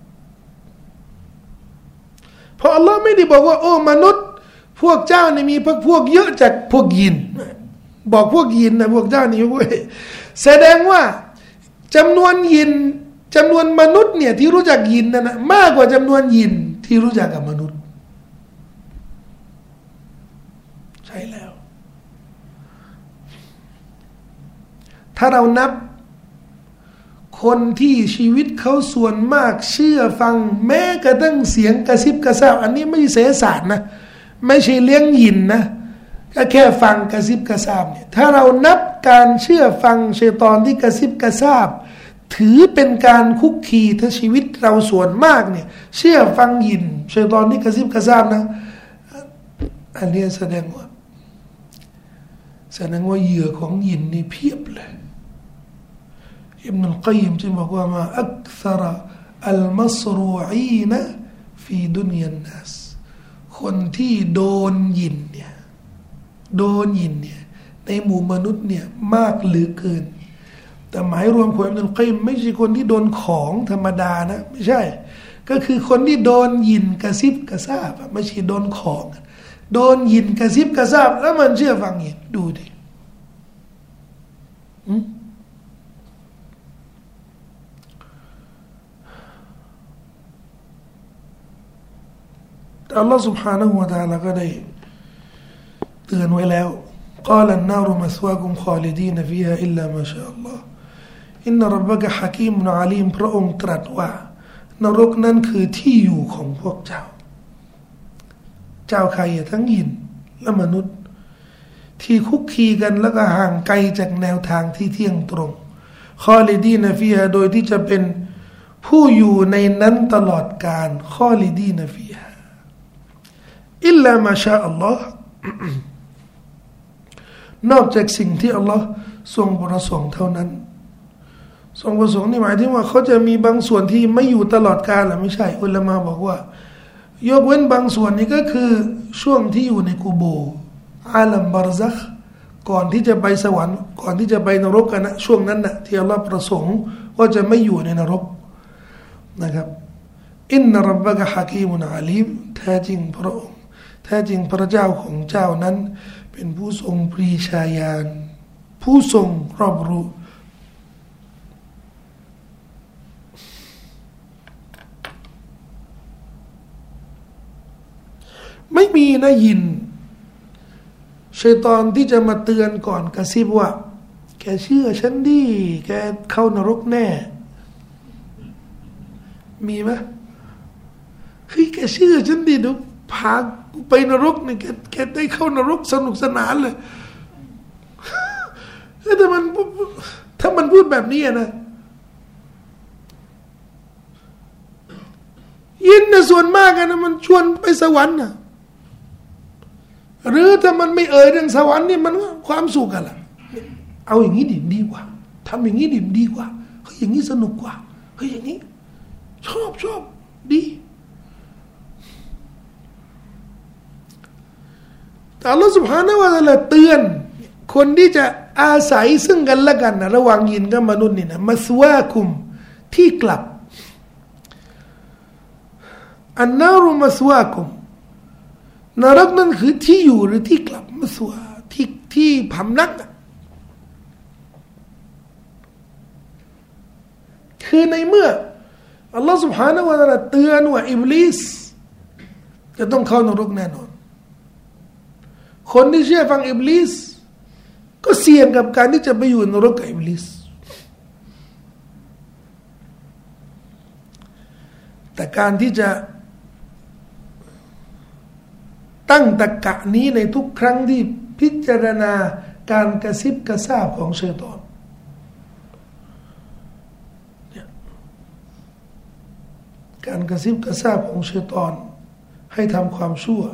เพราะอัลลอฮ์ไม่ได้บอกว่าโอ้มนุษย์พวกเจ้านี่มีพวกเยอะจากพวกยินบอกพวกยินนะพวกเจ้านี่เว้ยแสดงว่าจำนวนยินจำนวนมนุษย์เนี่ยที่รู้จักยินนั่นนะมากกว่าจำนวนยินที่รู้จักกับมนุษย์ใช่แล้วถ้าเรานับคนที่ชีวิตเขาส่วนมากเชื่อฟังแม้กระทั่งเสียงกระซิบกระซาบอันนี้ไม่ใช่เสศาสตร์นะไม่ใช่เลี้ยงยินนะก็แค่ฟังกระซิบกระซาบเนี่ยถ้าเรานับการเชื่อฟังชัยฏอนที่กระซิบกระซาบถือเป็นการคุกคีถ้าชีวิตเราส่วนมากเนี่ยเชื่อฟังยินชัยฏอนที่กระซิบกระซาบนะอันนี้แสดงว่าเหยื่อของยินนี่เพียบเลยอิบนุลกัยยิมจึงบอกว่ามาอักษรอัลมัสรูอีนะฟีดุนยานัสคนที่โดนยินเนี่ยในหมู่มนุษย์เนี่ยมากเหลือเกินแต่หมายรวมของอิบนุลกัยยิมไม่ใช่คนที่โดนของธรรมดานะไม่ใช่ก็คือคนที่โดนยินกระซิบกระซาบไม่ใช่โดนของโดนยินกระซิบกระซาบแล้วมันเชื่อฟังยินดูดิอัลลอฮฺ سبحانه และ تعالى ก็ได้เตือนไว้แล้ว قال النار مثواكم خالدين فيها إلا ما شاء الله إن ربك حكيم عليم พระองค์ตรัสว่านรกนั้นคือที่อยู่ของพวกเจ้าใครทั้งยินและมนุษย์ที่คุกคีกันแล้วก็ห่างไกลจากแนวทางที่เที่ยงตรงคอลิดีนฟีฮาโดยที่จะเป็นผู้อยู่ในนั้นตลอดกาลคอลิดีนฟีฮาอิลลามาชาอัลลอฮ์นอกจากสิ่งที่อัลลอฮ์ทรงประสงค์เท่านั้นทรงประสงค์นี่หมายถึงว่าเขาจะมีบางส่วนที่ไม่อยู่ตลอดกาลหรือไม่ใช่อุลามะบอกว่ายกเว้นบางส่วนนี้ก็คือช่วงที่อยู่ในกูโบอาลัมบารซักก่อนที่จะไปสวรรค์ก่อนที่จะไปนรกกันนะช่วงนั้นนะที่อัลลอฮ์ประสงค์ว่าจะไม่อยู่ในนรกนะครับอินนรับบะกะฮะกีมุนอาลีมแท้จริงพระองค์แท้จริงพระเจ้าของเจ้านั้นเป็นผู้ทรงปรีชาญาณผู้ทรงรอบรู้ไม่มีนะยินชัยฏอนที่จะมาเตือนก่อนกระซิบว่าแกเชื่อฉันดิแกเข้านรกแน่มีไหมเฮ้ยแกเชื่อฉันดิดูพาไปนรกเนี่ยแกได้เข้านรกสนุกสนานเลยถ้ามันพูดแบบนี้นะยินนะส่วนมากนะมันชวนไปสวรรค์นะหรือถ้ามันไม่เอ่ยเรื่องสวรรค์นี่มันความสุขกันล่ะเอาอย่างนี้ดีกว่าทำอย่างนี้ดีกว่าเฮ้ยอย่างนี้สนุกกว่าเฮ้ยอย่างนี้ชอบดีแต่อัลลอฮฺ سبحانه และ تعالى เตือนคนที่จะอาศัยซึ่งกันและกันนะระหว่างยินกับมนุษย์นี่นะมัสวาคุมที่กลับอันนารุมัสวาคุมนรกนั่นคือที่อยู่หรือที่กลับมัสวาที่พำนักคือในเมื่ออัลลอฮฺ سبحانه และ تعالى เตือนว่าอิบลิสจะต้องเข้านรกแน่นอนคนที่เชื่อฟังอิบลิสก็เสี่ยงกับการที่จะไปอยู่นรกกับอิบลิสแต่การที่จะตั้งตรรกะนี้ในทุกครั้งที่พิจารณาการกระซิบกระซาบของชัยฏอนการกระซิบกระซาบของชัยฏอนให้ทำความชั่ว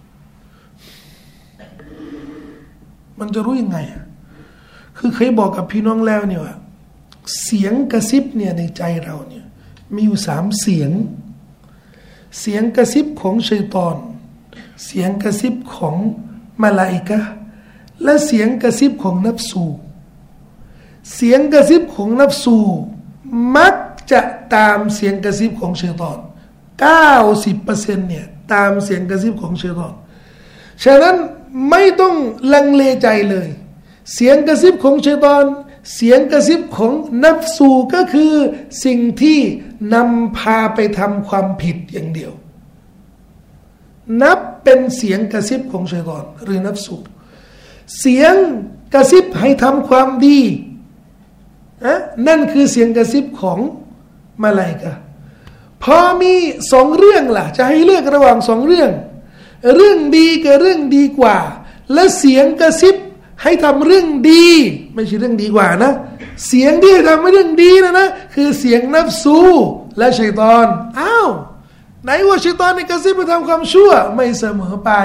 มันจะรู้ยังไงคือเคยบอกกับพี่น้องแล้วเนี่ยว่าเสียงกระซิบเนี่ยในใจเราเนี่ยมีอยู่3เสียงเสียงกระซิบของชัยฏอนเสียงกระซิบของมลาอิกะห์และเสียงกระซิบของนัฟซูเสียงกระซิบของนัฟซูมักจะตามเสียงกระซิบของชัยฏอน 90% เนี่ยตามเสียงกระซิบของชัยฏอนฉะนั้นไม่ต้องลังเลใจเลยเสียงกระซิบของชัยฏอนเสียงกระซิบของนัฟซูก็คือสิ่งที่นำพาไปทำความผิดอย่างเดียวนับเป็นเสียงกระซิบของชัยฏอนหรือนัฟซูเสียงกระซิบให้ทำความดีนั่นคือเสียงกระซิบของมลาอิกะห์พอมี2เรื่องล่ะจะให้เลือกระหว่าง2เรื่องดีกับเรื่องดีกว่าและเสียงกระซิบให้ทำเรื่องดีไม่ใช่เรื่องดีกว่านะเสียงที่ทำเรื่องดีนะคือเสียงนัฟซูและชัยฏอนอ้าวไหนว่าชัยฏอนในกระซิบไปทำความชั่วไม่เสมอไป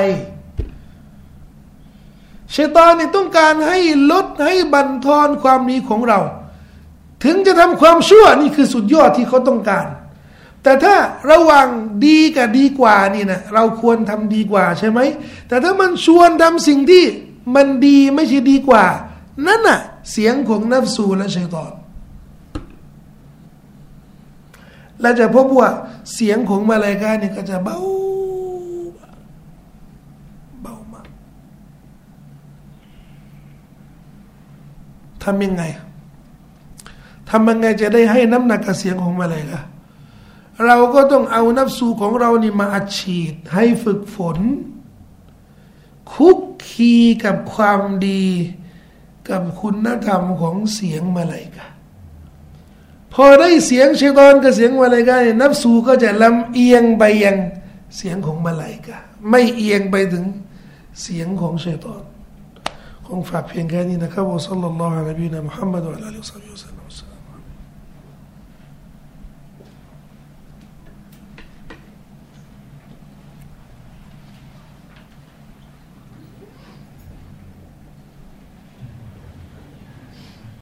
ชัยฏอนนี่ต้องการให้ลดให้บั่นทอนความดีของเราถึงจะทำความชั่วนี่คือสุดยอดที่เขาต้องการแต่ถ้าระหว่างดีกับดีกว่านี่นะเราควรทำดีกว่าใช่ไหมแต่ถ้ามันชวนทำสิ่งที่มันดีไม่ใช่ดีกว่านั่นน่ะเสียงของนัฟซูและชัยฏอนและจะพบว่าเสียงของมลาอิกะห์นี่ก็จะเบามากทำยังไงจะได้ให้น้ำหนักกับเสียงของมลาอิกะห์เราก็ต้องเอานัฟซูของเรานี่มาอัดฉีดให้ฝึกฝนคุกคีกับความดีกับคุณธรรมของเสียงมลาอิกะห์พอได้เสียงชัยฏอนกับเสียงมลาอิกะห์นัฟซูก็จะลำเอียงไปยังเสียงของมลาอิกะห์ไม่เอียงไปถึงเสียงของชัยฏอนคงฝากเพียงแค่นี้นะครับวะศ็อลลัลลอฮุอะลัยฮิวะซัลลัมมุฮัมมัดวะอะลาลิฮิวะซัลลัม